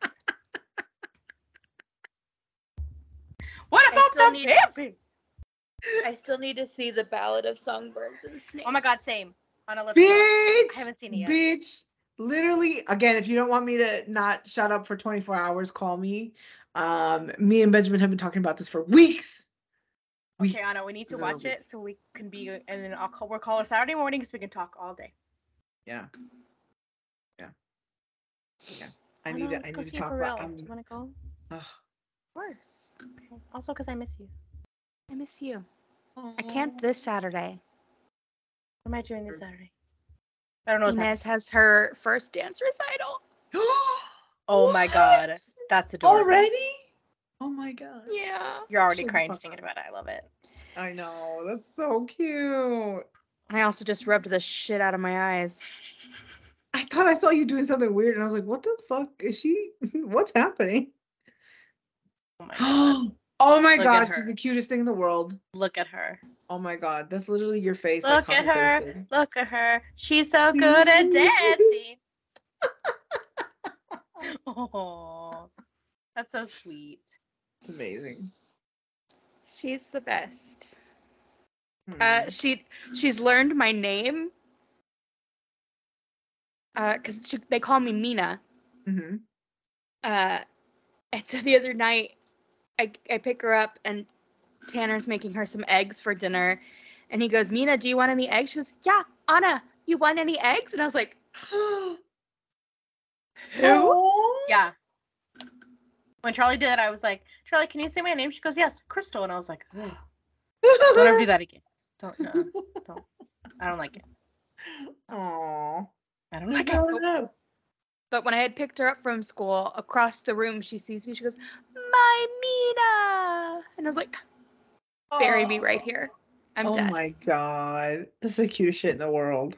What about still the need vamping? I still need to see the Ballad of Songbirds and Snakes. Oh my god, same. On a list. Bitch! I haven't seen it yet. Bitch! Literally, again, if you don't want me to not shut up for twenty-four hours, call me. Um, me and Benjamin have been talking about this for weeks. Okay, Anna, we need to watch Literally. it so we can be, and then I'll call. We'll call her Saturday morning so we can talk all day. Yeah. Yeah. Yeah. I Anna, need to. let's I go need to see it talk for about. real. Um, Do you want to go? ugh. Of course. Okay. Also, because I miss you. I miss you. Aww. I can't this Saturday. What am I doing this Saturday? I don't know what's Inez has her first dance recital. Oh my god, What? that's adorable. Already? Oh my god. Yeah. You're already Shut the crying fuck just thinking up. about it. I love it. I know. That's so cute. I also just rubbed the shit out of my eyes. I thought I saw you doing something weird, and I was like, "What the fuck is she? What's happening?" Oh my god. Oh my Look at gosh, her. she's the cutest thing in the world. Look at her. Oh my god, that's literally your face. Look like at her. copy-pasted. Look at her. She's so good at dancing. Oh, that's so sweet. It's amazing. She's the best. Hmm. Uh, she she's learned my name. Uh, cause she, they call me Mina. Mhm. Uh, and so the other night, I I pick her up and Tanner's making her some eggs for dinner, and he goes, "Mina, do you want any eggs?" She goes, "Yeah, Anna, you want any eggs?" And I was like, "Who?" Oh. Yeah. When Charlie did it, I was like, Charlie, can you say my name? She goes, yes, Crystal. And I was like, ugh. Don't ever do that again. Don't, no, don't. I don't like it. Aww. I don't like it. No. But when I had picked her up from school, across the room, she sees me. She goes, "My Mina," and I was like, "Bury me right here. I'm oh dead." my god, that's the cutest shit in the world.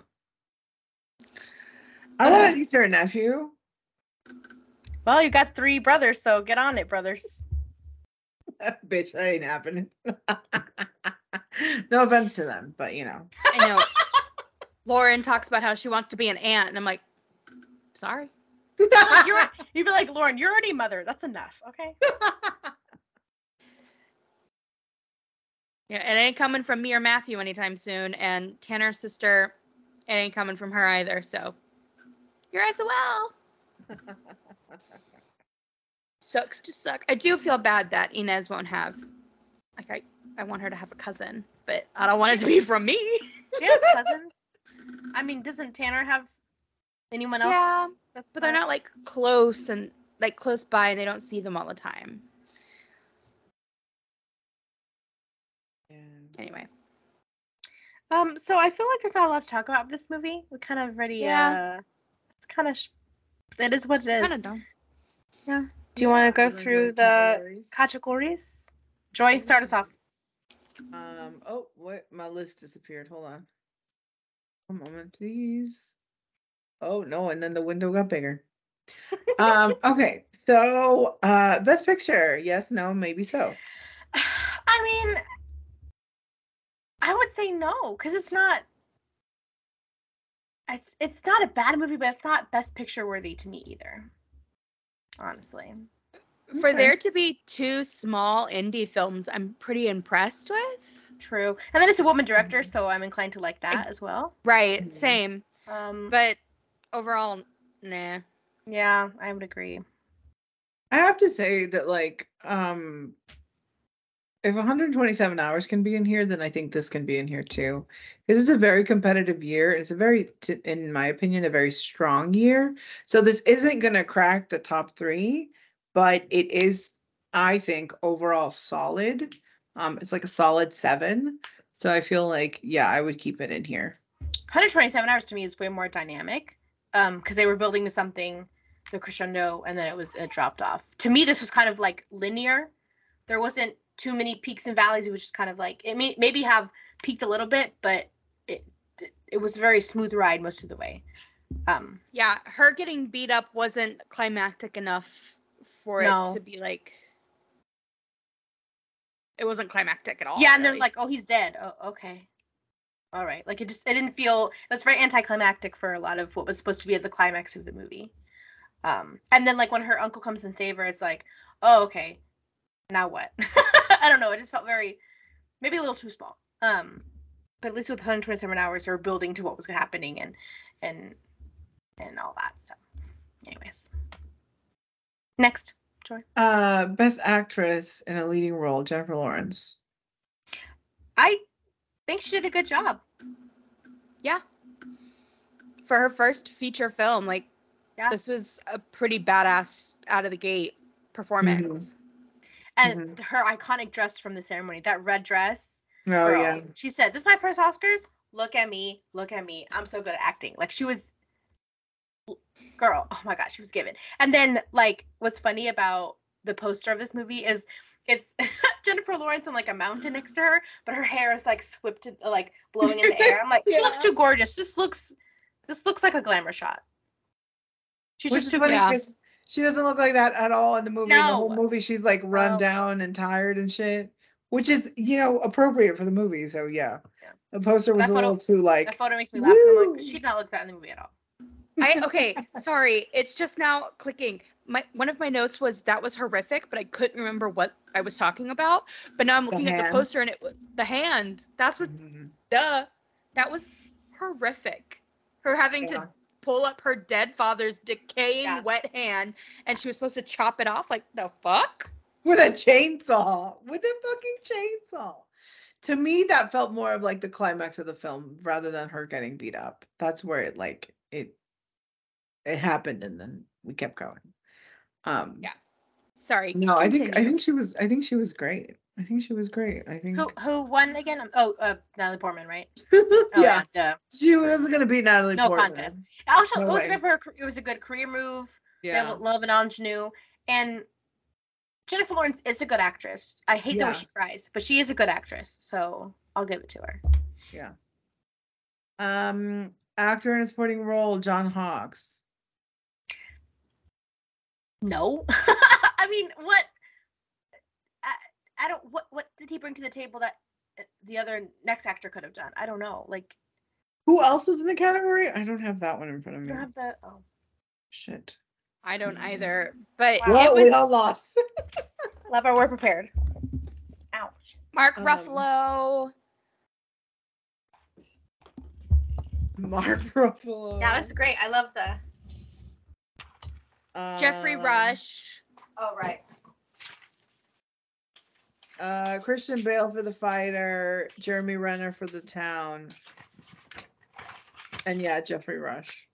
I want a niece or a nephew. Well, you got three brothers, so get on it, brothers. Bitch, that ain't happening. No offense to them, but you know. I know. Lauren talks about how she wants to be an aunt, and I'm like, sorry. Like, you're, you'd be like, Lauren, you're already mother. That's enough, okay? Yeah, it ain't coming from me or Matthew anytime soon, and Tanner's sister, it ain't coming from her either. So, you're as well. Sucks to suck. I do feel bad that Inez won't have, like, I, I want her to have a cousin, but I don't want it to be from me. She has cousins. I mean, doesn't Tanner have anyone else? Yeah, That's but they're not like close and like close by, and they don't see them all the time. Yeah. Anyway, Um, so I feel like there's not a lot to talk about with this movie. We kind of already, Yeah. uh, it's kind of, sh- it is what it is. kind of dumb. Yeah. Do you want to go We're gonna through to the categories. categories? Joy, start us off. Um, oh, what? My list disappeared. Hold on. A moment, please. Oh, no, and then the window got bigger. um, okay, so uh best picture. Yes, no, maybe so. I mean, I would say no, because it's not. It's it's not a bad movie, but it's not best picture worthy to me either. Honestly. For Okay. there to be two small indie films, I'm pretty impressed with. True. And then it's a woman director, so I'm inclined to like that as well. Right, Mhm. same. Um, But overall, nah. yeah, I would agree. I have to say that like um if one hundred twenty-seven hours can be in here, then I think this can be in here too. This is a very competitive year. It's a very, t- in my opinion, a very strong year. So this isn't going to crack the top three, but it is, I think, overall solid. Um, it's like a solid seven. So I feel like, yeah, I would keep it in here. one hundred twenty-seven hours to me is way more dynamic. Um, because they were building to something, the crescendo, and then it was it dropped off. To me, this was kind of like linear. There wasn't too many peaks and valleys. It was just kind of like it may maybe have peaked a little bit, but it it was a very smooth ride most of the way. Um, yeah, her getting beat up wasn't climactic enough for No. it to be like. It wasn't climactic at all. yeah, and really. they're like, "Oh, he's dead." Oh, okay. All right. Like it just it didn't feel. It was very anticlimactic for a lot of what was supposed to be at the climax of the movie. Um, and then like when her uncle comes and save her, it's like, "Oh, okay. Now what?" I don't know. It just felt very, maybe a little too small. Um, but at least with one hundred twenty-seven hours, they were building to what was happening and and and all that. So, anyways, next, Joy. Uh, best actress in a leading role, Jennifer Lawrence. I think she did a good job. Yeah. For her first feature film, like, Yeah. this was a pretty badass out of the gate performance. And Mhm. her iconic dress from the ceremony, that red dress. Oh girl, yeah. She said, "This is my first Oscars. Look at me. Look at me. I'm so good at acting." Like she was, girl. Oh my gosh, she was given. And then like, what's funny about the poster of this movie is it's Jennifer Lawrence on like a mountain next to her, but her hair is like swept, to, like blowing in the air. I'm like, she looks Yeah. too gorgeous. This looks, this looks like a glamour shot. She's Which just is too funny Yeah. because she doesn't look like that at all in the movie. In the whole No. movie, she's like run No. down and tired and shit, which is, you know, appropriate for the movie. So yeah, Yeah. the poster was That a photo- little too like. That photo makes me laugh. 'Cause I'm Woo! like, she did not look that in the movie at all. I okay, sorry, it's just now clicking. My one of my notes was that was horrific, but I couldn't remember what I was talking about. But now I'm The looking at hand. the poster and it was the hand. That's what Mhm. duh. That was horrific. Her having Yeah. to pull up her dead father's decaying Yeah. wet hand and she was supposed to chop it off. Like the fuck? With a chainsaw, with a fucking chainsaw. To me, that felt more of like the climax of the film rather than her getting beat up. That's where it like it it happened, and then we kept going. Um, Yeah. Sorry. no, I think I continue. think she was I think she was great. I think she was great. I think. Who who won again? Um, Oh, uh, Natalie Portman, right? Oh, yeah, duh. she was gonna beat Natalie No Portman. contest. Also, No it was way. good for her. It was a good career move. Yeah, They love an ingenue, and Jennifer Lawrence is a good actress. I hate the Yeah. way she cries, but she is a good actress, so I'll give it to her. yeah. Um, actor in a supporting role, John Hawkes. No, I mean, what? I, I don't. What what did he bring to the table that uh, the other next actor could have done? I don't know. Like, Who else was in the category? I don't have that one in front of you me. don't have the. Oh, Shit. I don't either. But Wow. Well, it we was all lost. love our we're prepared. Ouch. Mark Um, Ruffalo. Mark Ruffalo. Yeah, that's great. I love the. Jeffrey Um, Rush. Oh right. Uh, Christian Bale for The Fighter, Jeremy Renner for The Town, and yeah, Jeffrey Rush.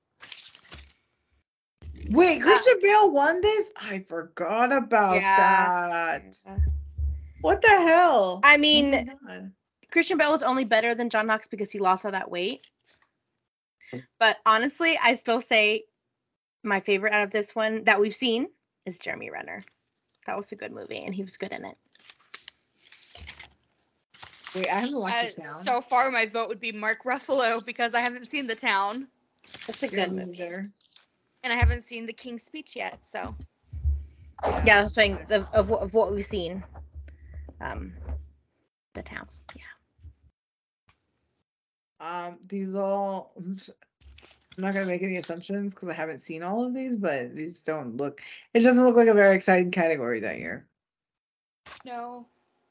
Wait, Christian Bale won this? I forgot about Yeah. that. What the hell? I Oh mean, my God. Christian Bale was only better than John Knox because he lost all that weight. But honestly, I still say my favorite out of this one that we've seen is Jeremy Renner. That was a good movie, and he was good in it. Wait, I haven't watched Uh, The Town. so far, my vote would be Mark Ruffalo because I haven't seen The Town It's a Yeah, good me movie. neither. and I haven't seen The King's Speech yet. So Yeah, I'm saying of, of what- of what we've seen. Um, The Town. Yeah. Um, these all. I'm not gonna make any assumptions because I haven't seen all of these, but these don't look. It doesn't look like a very exciting category that year. no.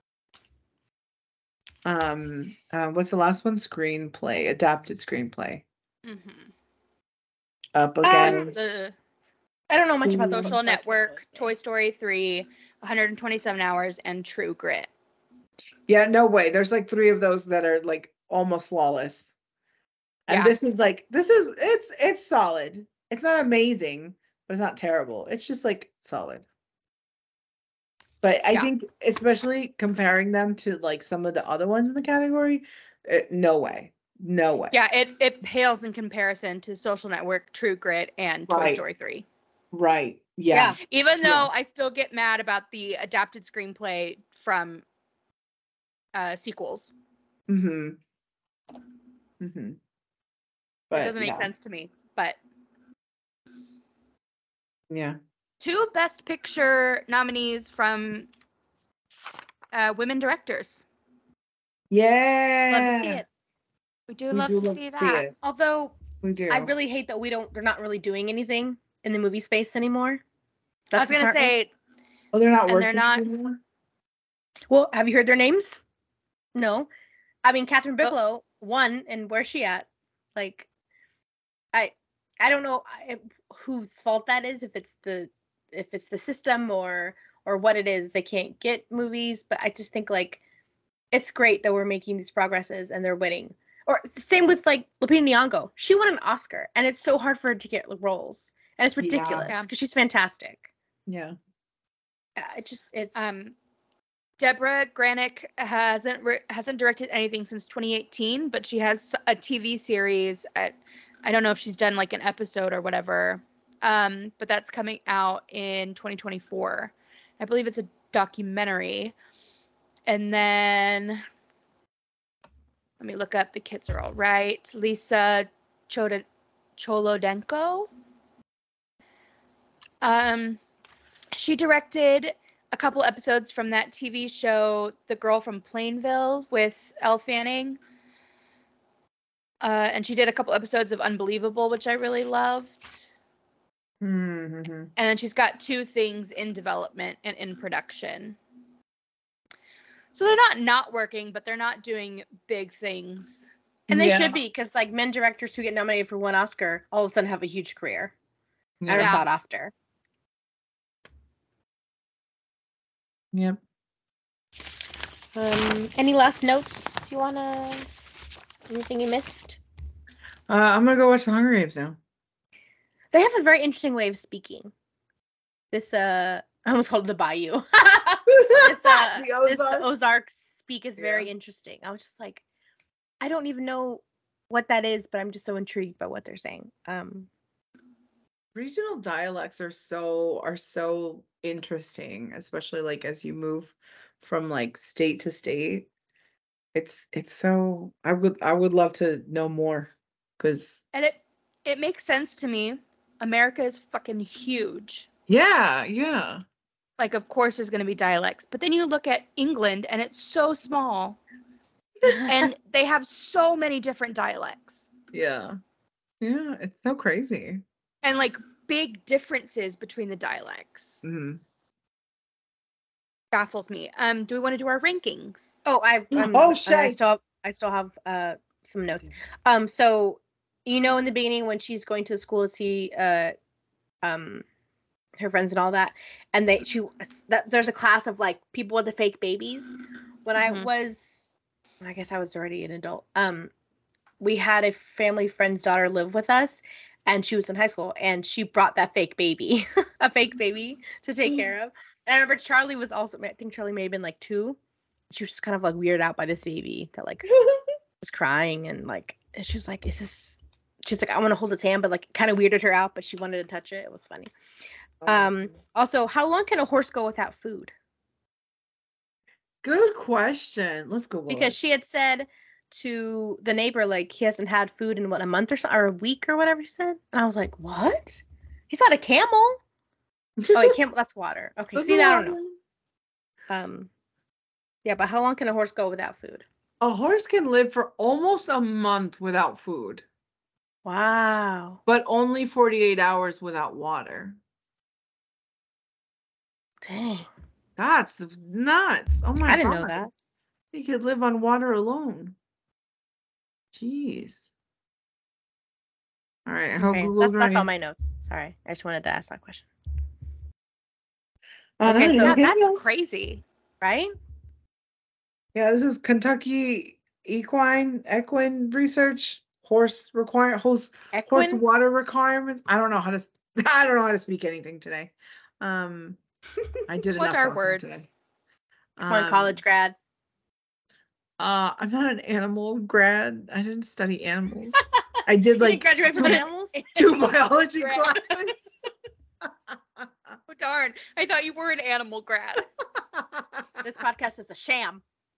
Um, uh, what's the last one? Screenplay, adapted screenplay. Mm-hmm. Up Um, against. The I don't know much about Ooh. the Social books, so I can't Network, really say. Toy Story three, one hundred twenty-seven hours, and True Grit. Yeah, no way. There's like three of those that are like almost flawless. And Yeah. this is like this is it's it's solid. It's not amazing, but it's not terrible. It's just like solid. But I Yeah. think, especially comparing them to like some of the other ones in the category, uh, no way, no way. Yeah, it it pales in comparison to Social Network, True Grit, and Toy Right. Story three. Right. Yeah. Yeah. Even though Yeah. I still get mad about the adapted screenplay from uh, sequels. Mm-hmm. Mm-hmm. It But doesn't make yeah. sense to me. But Yeah. two Best Picture nominees from uh, women directors. Yeah. Love to see it. We do We love do to love see to see that. it. Although We do. I really hate that we don't. They're not really doing anything in the movie space anymore. I was the gonna part- say, Oh, they're not and they're working not- anymore? Well, have you heard their names? No. I mean, Catherine Well- Bigelow won, and where's she at? Like, I, I don't know I- whose fault that is. If it's the, if it's the system or or what it is, they can't get movies. But I just think like, it's great that we're making these progresses and they're winning. Or same with like Lupita Nyong'o. She won an Oscar, and it's so hard for her to get roles, and it's Yeah. ridiculous Yeah. because she's fantastic. Yeah. Uh, It just it's um, Deborah Granick hasn't re- hasn't directed anything since twenty eighteen, but she has a T V series. At, I don't know if she's done like an episode or whatever, um, but that's coming out in twenty twenty-four. I believe it's a documentary. And then let me look up The Kids Are All Right. Lisa Chod- Cholodenko. Um, she directed a couple episodes from that T V show, The Girl from Plainville, with Elle Fanning. Uh, and she did a couple episodes of Unbelievable, which I really loved. Mm-hmm. And then she's got two things in development and in production. So they're not not working, but they're not doing big things. and they Yeah. should be because like men directors who get nominated for one Oscar all of a sudden have a huge career and are Yeah. sought after. Yep. Um, any last notes you wanna? Anything you missed? Uh, I'm gonna go watch The Hunger Games now. They have a very interesting way of speaking. This uh, I almost called it the Bayou. this uh, The this Ozarks? Ozarks speak is very Yeah. interesting. I was just like, I don't even know what that is, but I'm just so intrigued by what they're saying. Um, Regional dialects are so are so interesting, especially like as you move from like state to state. It's it's so I would I would love to know more because And it it makes sense to me. America is fucking huge. yeah, yeah. Like, of course, there's going to be dialects. But then you look at England, and it's so small. And they have so many different dialects. Yeah. Yeah, it's so crazy. And, like, big differences between the dialects. Mhm. Baffles me. Um, do we want to do our rankings? oh, I I'm, Oh, I shite. still have, I still have uh some notes. Um, so you know, in the beginning when she's going to school to see uh um her friends and all that, and they she that there's a class of like people with the fake babies. When I Mhm. was, I guess I was already an adult. Um, we had a family friend's daughter live with us, and she was in high school, and she brought that fake baby, a fake baby to take care of. And I remember Charlie was also, I think Charlie may have been like two. She was just kind of like weirded out by this baby that like was crying and like, and she was like, "Is this?" She's like, "I want to hold its hand," but like kind of weirded her out, but she wanted to touch it. It was funny. Um, also, how long can a horse go without food? Good question. Let's go. Because she had said to the neighbor, like, he hasn't had food in what, a month or so, or a week or whatever she said. And I was like, what? He's not a camel. Oh, wait, camel, that's water. Okay, see, that I don't know. Um, yeah, but how long can a horse go without food? A horse can live for almost a month without food, Wow. but only forty-eight hours without water. Dang. That's nuts. Oh my I didn't God. know that. You could live on water alone. Jeez. All right. I hope Okay, Google's that's, that's all running. my notes. Sorry, I just wanted to ask that question. Uh, Okay, no, so- Yeah, okay, that's yes. crazy. Right? Yeah, this is Kentucky Equine Equine Research Horse require horse horse Equine? water requirements. I don't know how to I don't know how to speak anything today. Um, I did What enough are talking words? today. Come on, Um, college grad. Uh, I'm not an animal grad. I didn't study animals. I did You like didn't graduate from two, animals? two biology grad. classes. Oh darn! I thought you were an animal grad. This podcast is a sham.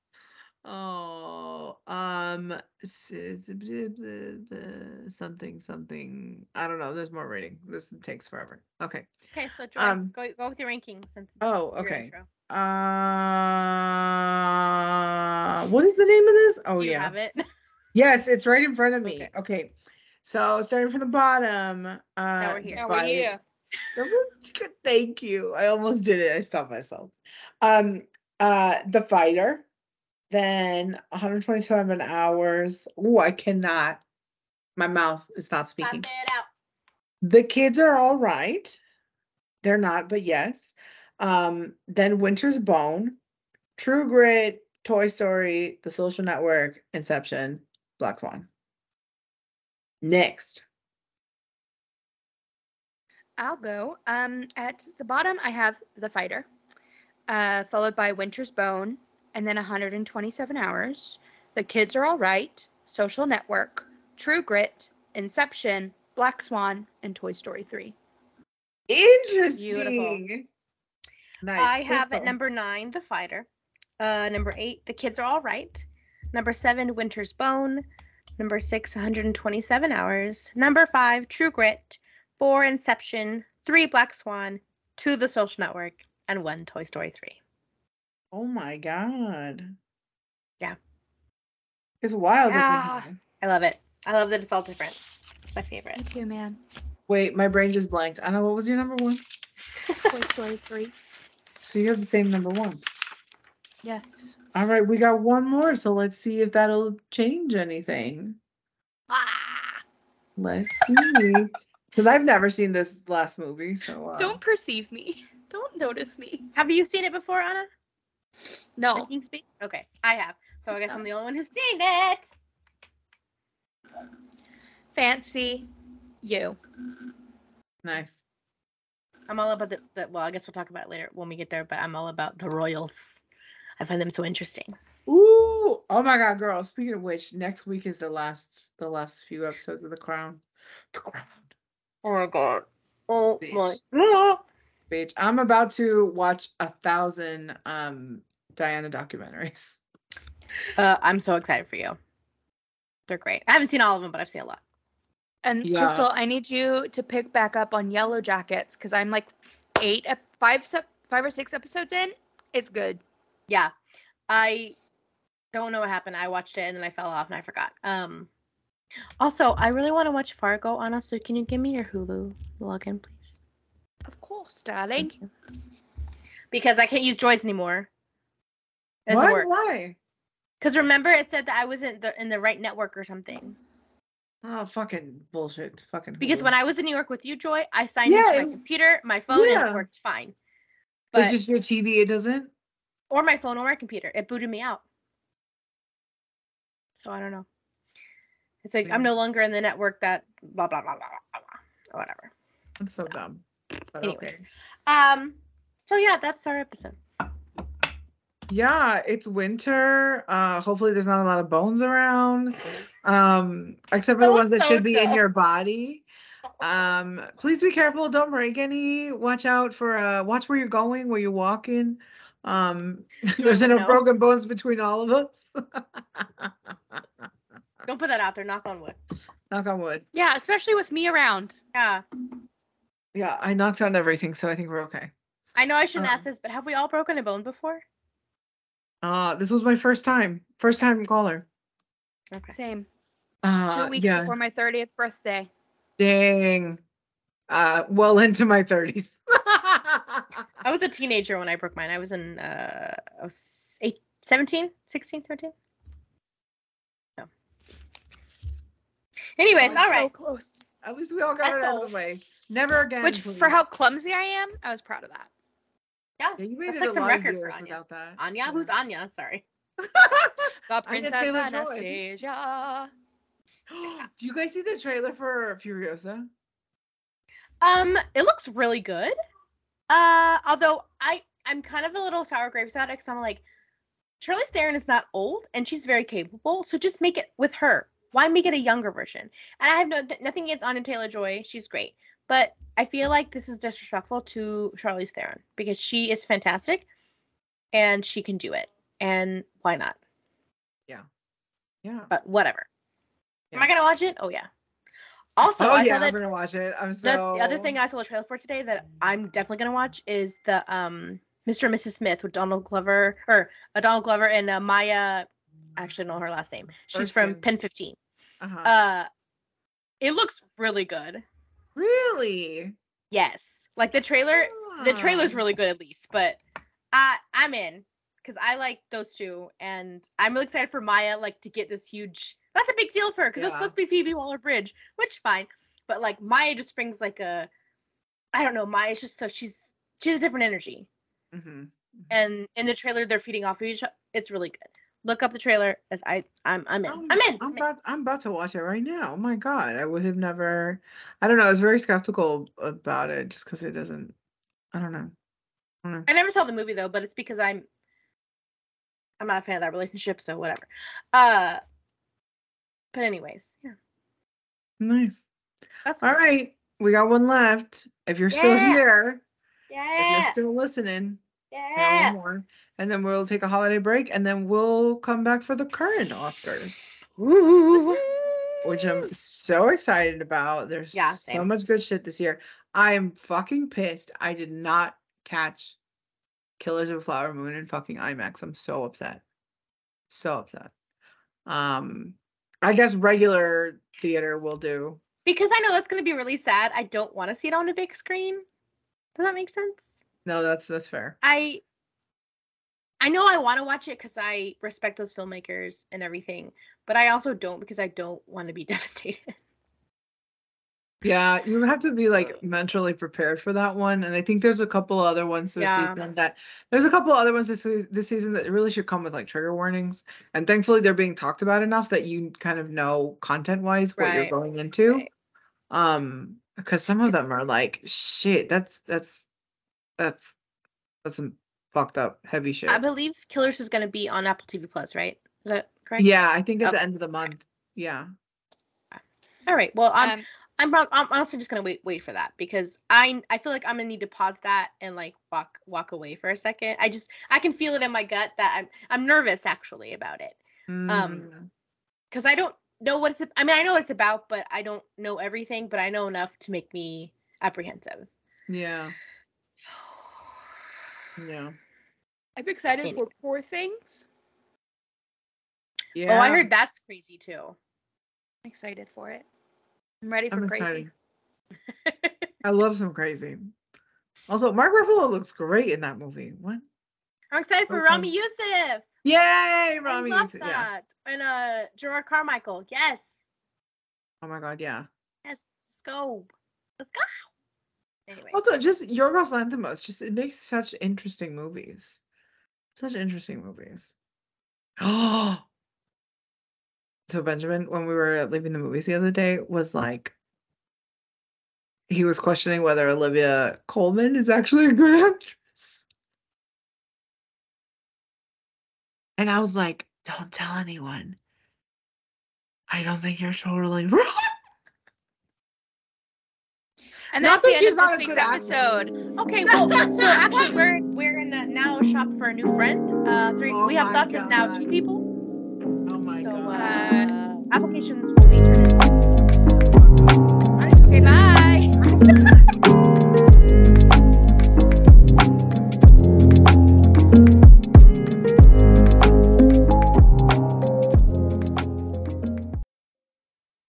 Oh, um, s- s- blah, blah, blah, something, something. I don't know. There's more reading. This takes forever. Okay. Okay, so Joy, Um, go go with your ranking since it's Oh, your okay. intro. Uh, what is the name of this? Oh, Do you yeah. have it? Yes, it's right in front of me. Okay. Okay. So starting from the bottom. Uh, Now we're here. Now Vi- we're here. Thank you. I almost did it. I stopped myself. Um, uh, The Fighter. Then one hundred twenty-seven hours. Oh, I cannot. My mouth is not Pop speaking. it out. The Kids Are All Right. They're not, but yes. Um, then Winter's Bone, True Grit, Toy Story, The Social Network, Inception, Black Swan. Next. I'll go. Um, at the bottom, I have The Fighter, uh, followed by Winter's Bone, and then one hundred twenty-seven hours. The Kids Are All Right, Social Network, True Grit, Inception, Black Swan, and Toy Story three. Interesting. Nice. I have Crystal. at number nine, The Fighter. Uh, number eight, The Kids Are All Right. Number seven, Winter's Bone. Number six, one hundred twenty-seven hours. Number five, True Grit. Four, Inception. Three, Black Swan. Two, The Social Network. And one, Toy Story three. Oh my God. Yeah. It's wild. that we Yeah. have- I love it. I love that it's all different. It's my favorite. Me too, man. Wait, my brain just blanked. I know, what was your number one? Toy Story three. So you have the same number one. Yes. All right, we got one more, so let's see if that'll change anything. Ah! Let's see. Because I've never seen this last movie, so uh, Don't perceive me. Don't notice me. Have you seen it before, Anna? No. Ranking Space? Okay, I have. So I guess I'm No. the only one who's seen it. Fancy you. nice. I'm all about the, the. Well, I guess we'll talk about it later when we get there. But I'm all about the royals. I find them so interesting. Ooh, oh my God, girl. Speaking of which, next week is the last the last few episodes of The Crown. The Crown. Oh my god. Oh Bitch. my god. Bitch. I'm about to watch a thousand um Diana documentaries. Uh, I'm so excited for you. They're great. I haven't seen all of them, but I've seen a lot. And Yeah. Crystal, I need you to pick back up on Yellow Jackets because I'm like eight, ep- five, sep- five or six episodes in. It's good. Yeah, I don't know what happened. I watched it and then I fell off and I forgot. Um, also, I really want to watch Fargo, Anna. So can you give me your Hulu login, please? Of course, darling. Thank you. Because I can't use Joy's anymore. It doesn't What? work. Why? Because remember, it said that I wasn't the, in the right network or something. Oh, fucking bullshit. Fucking Because Hulu. when I was in New York with you, Joy, I signed Yeah, into my it- computer, my phone, and yeah. it worked fine. But But just your T V, it doesn't? or my phone or my computer, it booted me out. So I don't know. It's like I'm Yeah. no longer in the network that blah blah blah blah blah, blah or whatever. That's so So, dumb. But anyways. okay. Um. So yeah, that's our episode. Yeah, it's winter. Uh hopefully there's not a lot of bones around. Um, except for the Don't ones that so should be in go. your body. Um, please be careful, don't break any. Watch out for uh watch where you're going, where you're walking. Um, there's would no know. broken bones between all of us. Don't put that out there. Knock on wood. Knock on wood. Yeah, especially with me around. Yeah. Yeah, I knocked on everything, so I think we're okay. I know I shouldn't Um, ask this, but have we all broken a bone before? Uh, this was my first time. First time caller. Okay. Same. Uh, Two weeks yeah. before my thirtieth birthday. Dang. Uh, well into my thirties. I was a teenager when I broke mine. I was in uh I was eight, seventeen, sixteen, seventeen. No. Anyways, Oh, all so right. close. At least we all got That's it out of all. the way. Never again. Which, please. for how clumsy I am, I was proud of that. Yeah. Yeah, you made That's it like a some lot of record for years Anya. without that. Anya? Who's Anya? Sorry. The Anya Princess Taylor-Joy. Anastasia. Do you guys see the trailer for Furiosa? Um, it looks really good. Uh, although I I'm kind of a little sour grapes about it because I'm like, Charlize Theron is not old and she's very capable, so just make it with her. Why make it a younger version? And I have no nothing against Anya Taylor-Joy, she's great, but I feel like this is disrespectful to Charlize Theron because she is fantastic, and she can do it, and why not? Yeah, yeah. But whatever. Yeah. Am I gonna watch it? Oh yeah. Also, oh I yeah, saw that I'm gonna watch it. I'm so. the, the other thing I saw the trailer for today that I'm definitely gonna watch is the um Mister and Missus Smith with Donald Glover or uh, Donald Glover and uh, Maya. I actually know her last name. She's from Erskine. Pen fifteen. Uh-huh. Uh, it looks really good. Really? Yes, like the trailer. The trailer's Ah. really good at least, but I I'm in because I like those two, and I'm really excited for Maya like to get this huge. That's a big deal for her because it was Yeah. supposed to be Phoebe Waller-Bridge, which fine, but like Maya just brings like a, I don't know, Maya's just so she's she has a different energy, Mhm. and in the trailer they're feeding off of each other. It's really good. Look up the trailer. As I I'm I'm in. I'm, I'm in. I'm I'm in. about I'm about to watch it right now. Oh my god, I would have never. I don't know. I was very skeptical about it just because it doesn't. I don't know. I don't know. I never saw the movie though, but it's because I'm I'm not a fan of that relationship, so whatever. Uh, but anyways, yeah, Nice. that's All right, we got one left. If you're still Yeah. here, if yeah, you're still listening, we got yeah. one more, and then we'll take a holiday break, and then we'll come back for the current Oscars, Ooh. which I'm so excited about. There's Yeah, so same. much good shit this year. I'm fucking pissed. I did not catch Killers of the Flower Moon in fucking IMAX. I'm so upset. So upset. Um, I guess regular theater will do. Because I know that's going to be really sad. I don't want to see it on a big screen. Does that make sense? No, that's that's fair. I I know I want to watch it because I respect those filmmakers and everything, but I also don't because I don't want to be devastated. Yeah, you have to be like mentally prepared for that one. And I think there's a couple other ones this Yeah. season that there's a couple other ones this se- this season that really should come with like trigger warnings. And thankfully they're being talked about enough that you kind of know content wise what you're Right, going into. right. Um, because some of them are like, shit, that's that's that's that's some fucked up heavy shit. I believe Killers is going to be on Apple T V Plus, right? Is that correct? Yeah, I think at Okay. the end of the month. Yeah. All right. Well, I'm Um, I'm prob- I'm honestly just gonna wait wait for that because I I feel like I'm gonna need to pause that and like walk walk away for a second. I just I can feel it in my gut that I'm I'm nervous actually about it. Um, Mm. because I don't know what it's. I mean, I know what it's about, but I don't know everything. But I know enough to make me apprehensive. Yeah. Yeah. I'm excited for Anyways. Poor Things. Yeah. Oh, I heard that's crazy too. I'm excited for it. I'm ready for I'm crazy. excited. I love some crazy. Also, Mark Ruffalo looks great in that movie. What? I'm excited for Okay. Rami Youssef. Yay, I Rami! love Youssef, yeah. that. And uh, Gerard Carmichael. Yes. Oh my god, yeah. Yes. Let's go. Let's go. Anyway. Also, just Yorgos Lanthimos, just it makes such interesting movies. Such interesting movies. Oh. So Benjamin, when we were leaving the movies the other day, was like, he was questioning whether Olivia Colman is actually a good actress. And I was like, don't tell anyone. I don't think you're totally wrong. And Not that's that the she's end of not this a week's good actor. episode. Okay, well, so actually, we're we're in a now shop for a new friend. Uh, three. Oh we have my thoughts as now God. two people. Oh my so god. uh, applications will be turned in.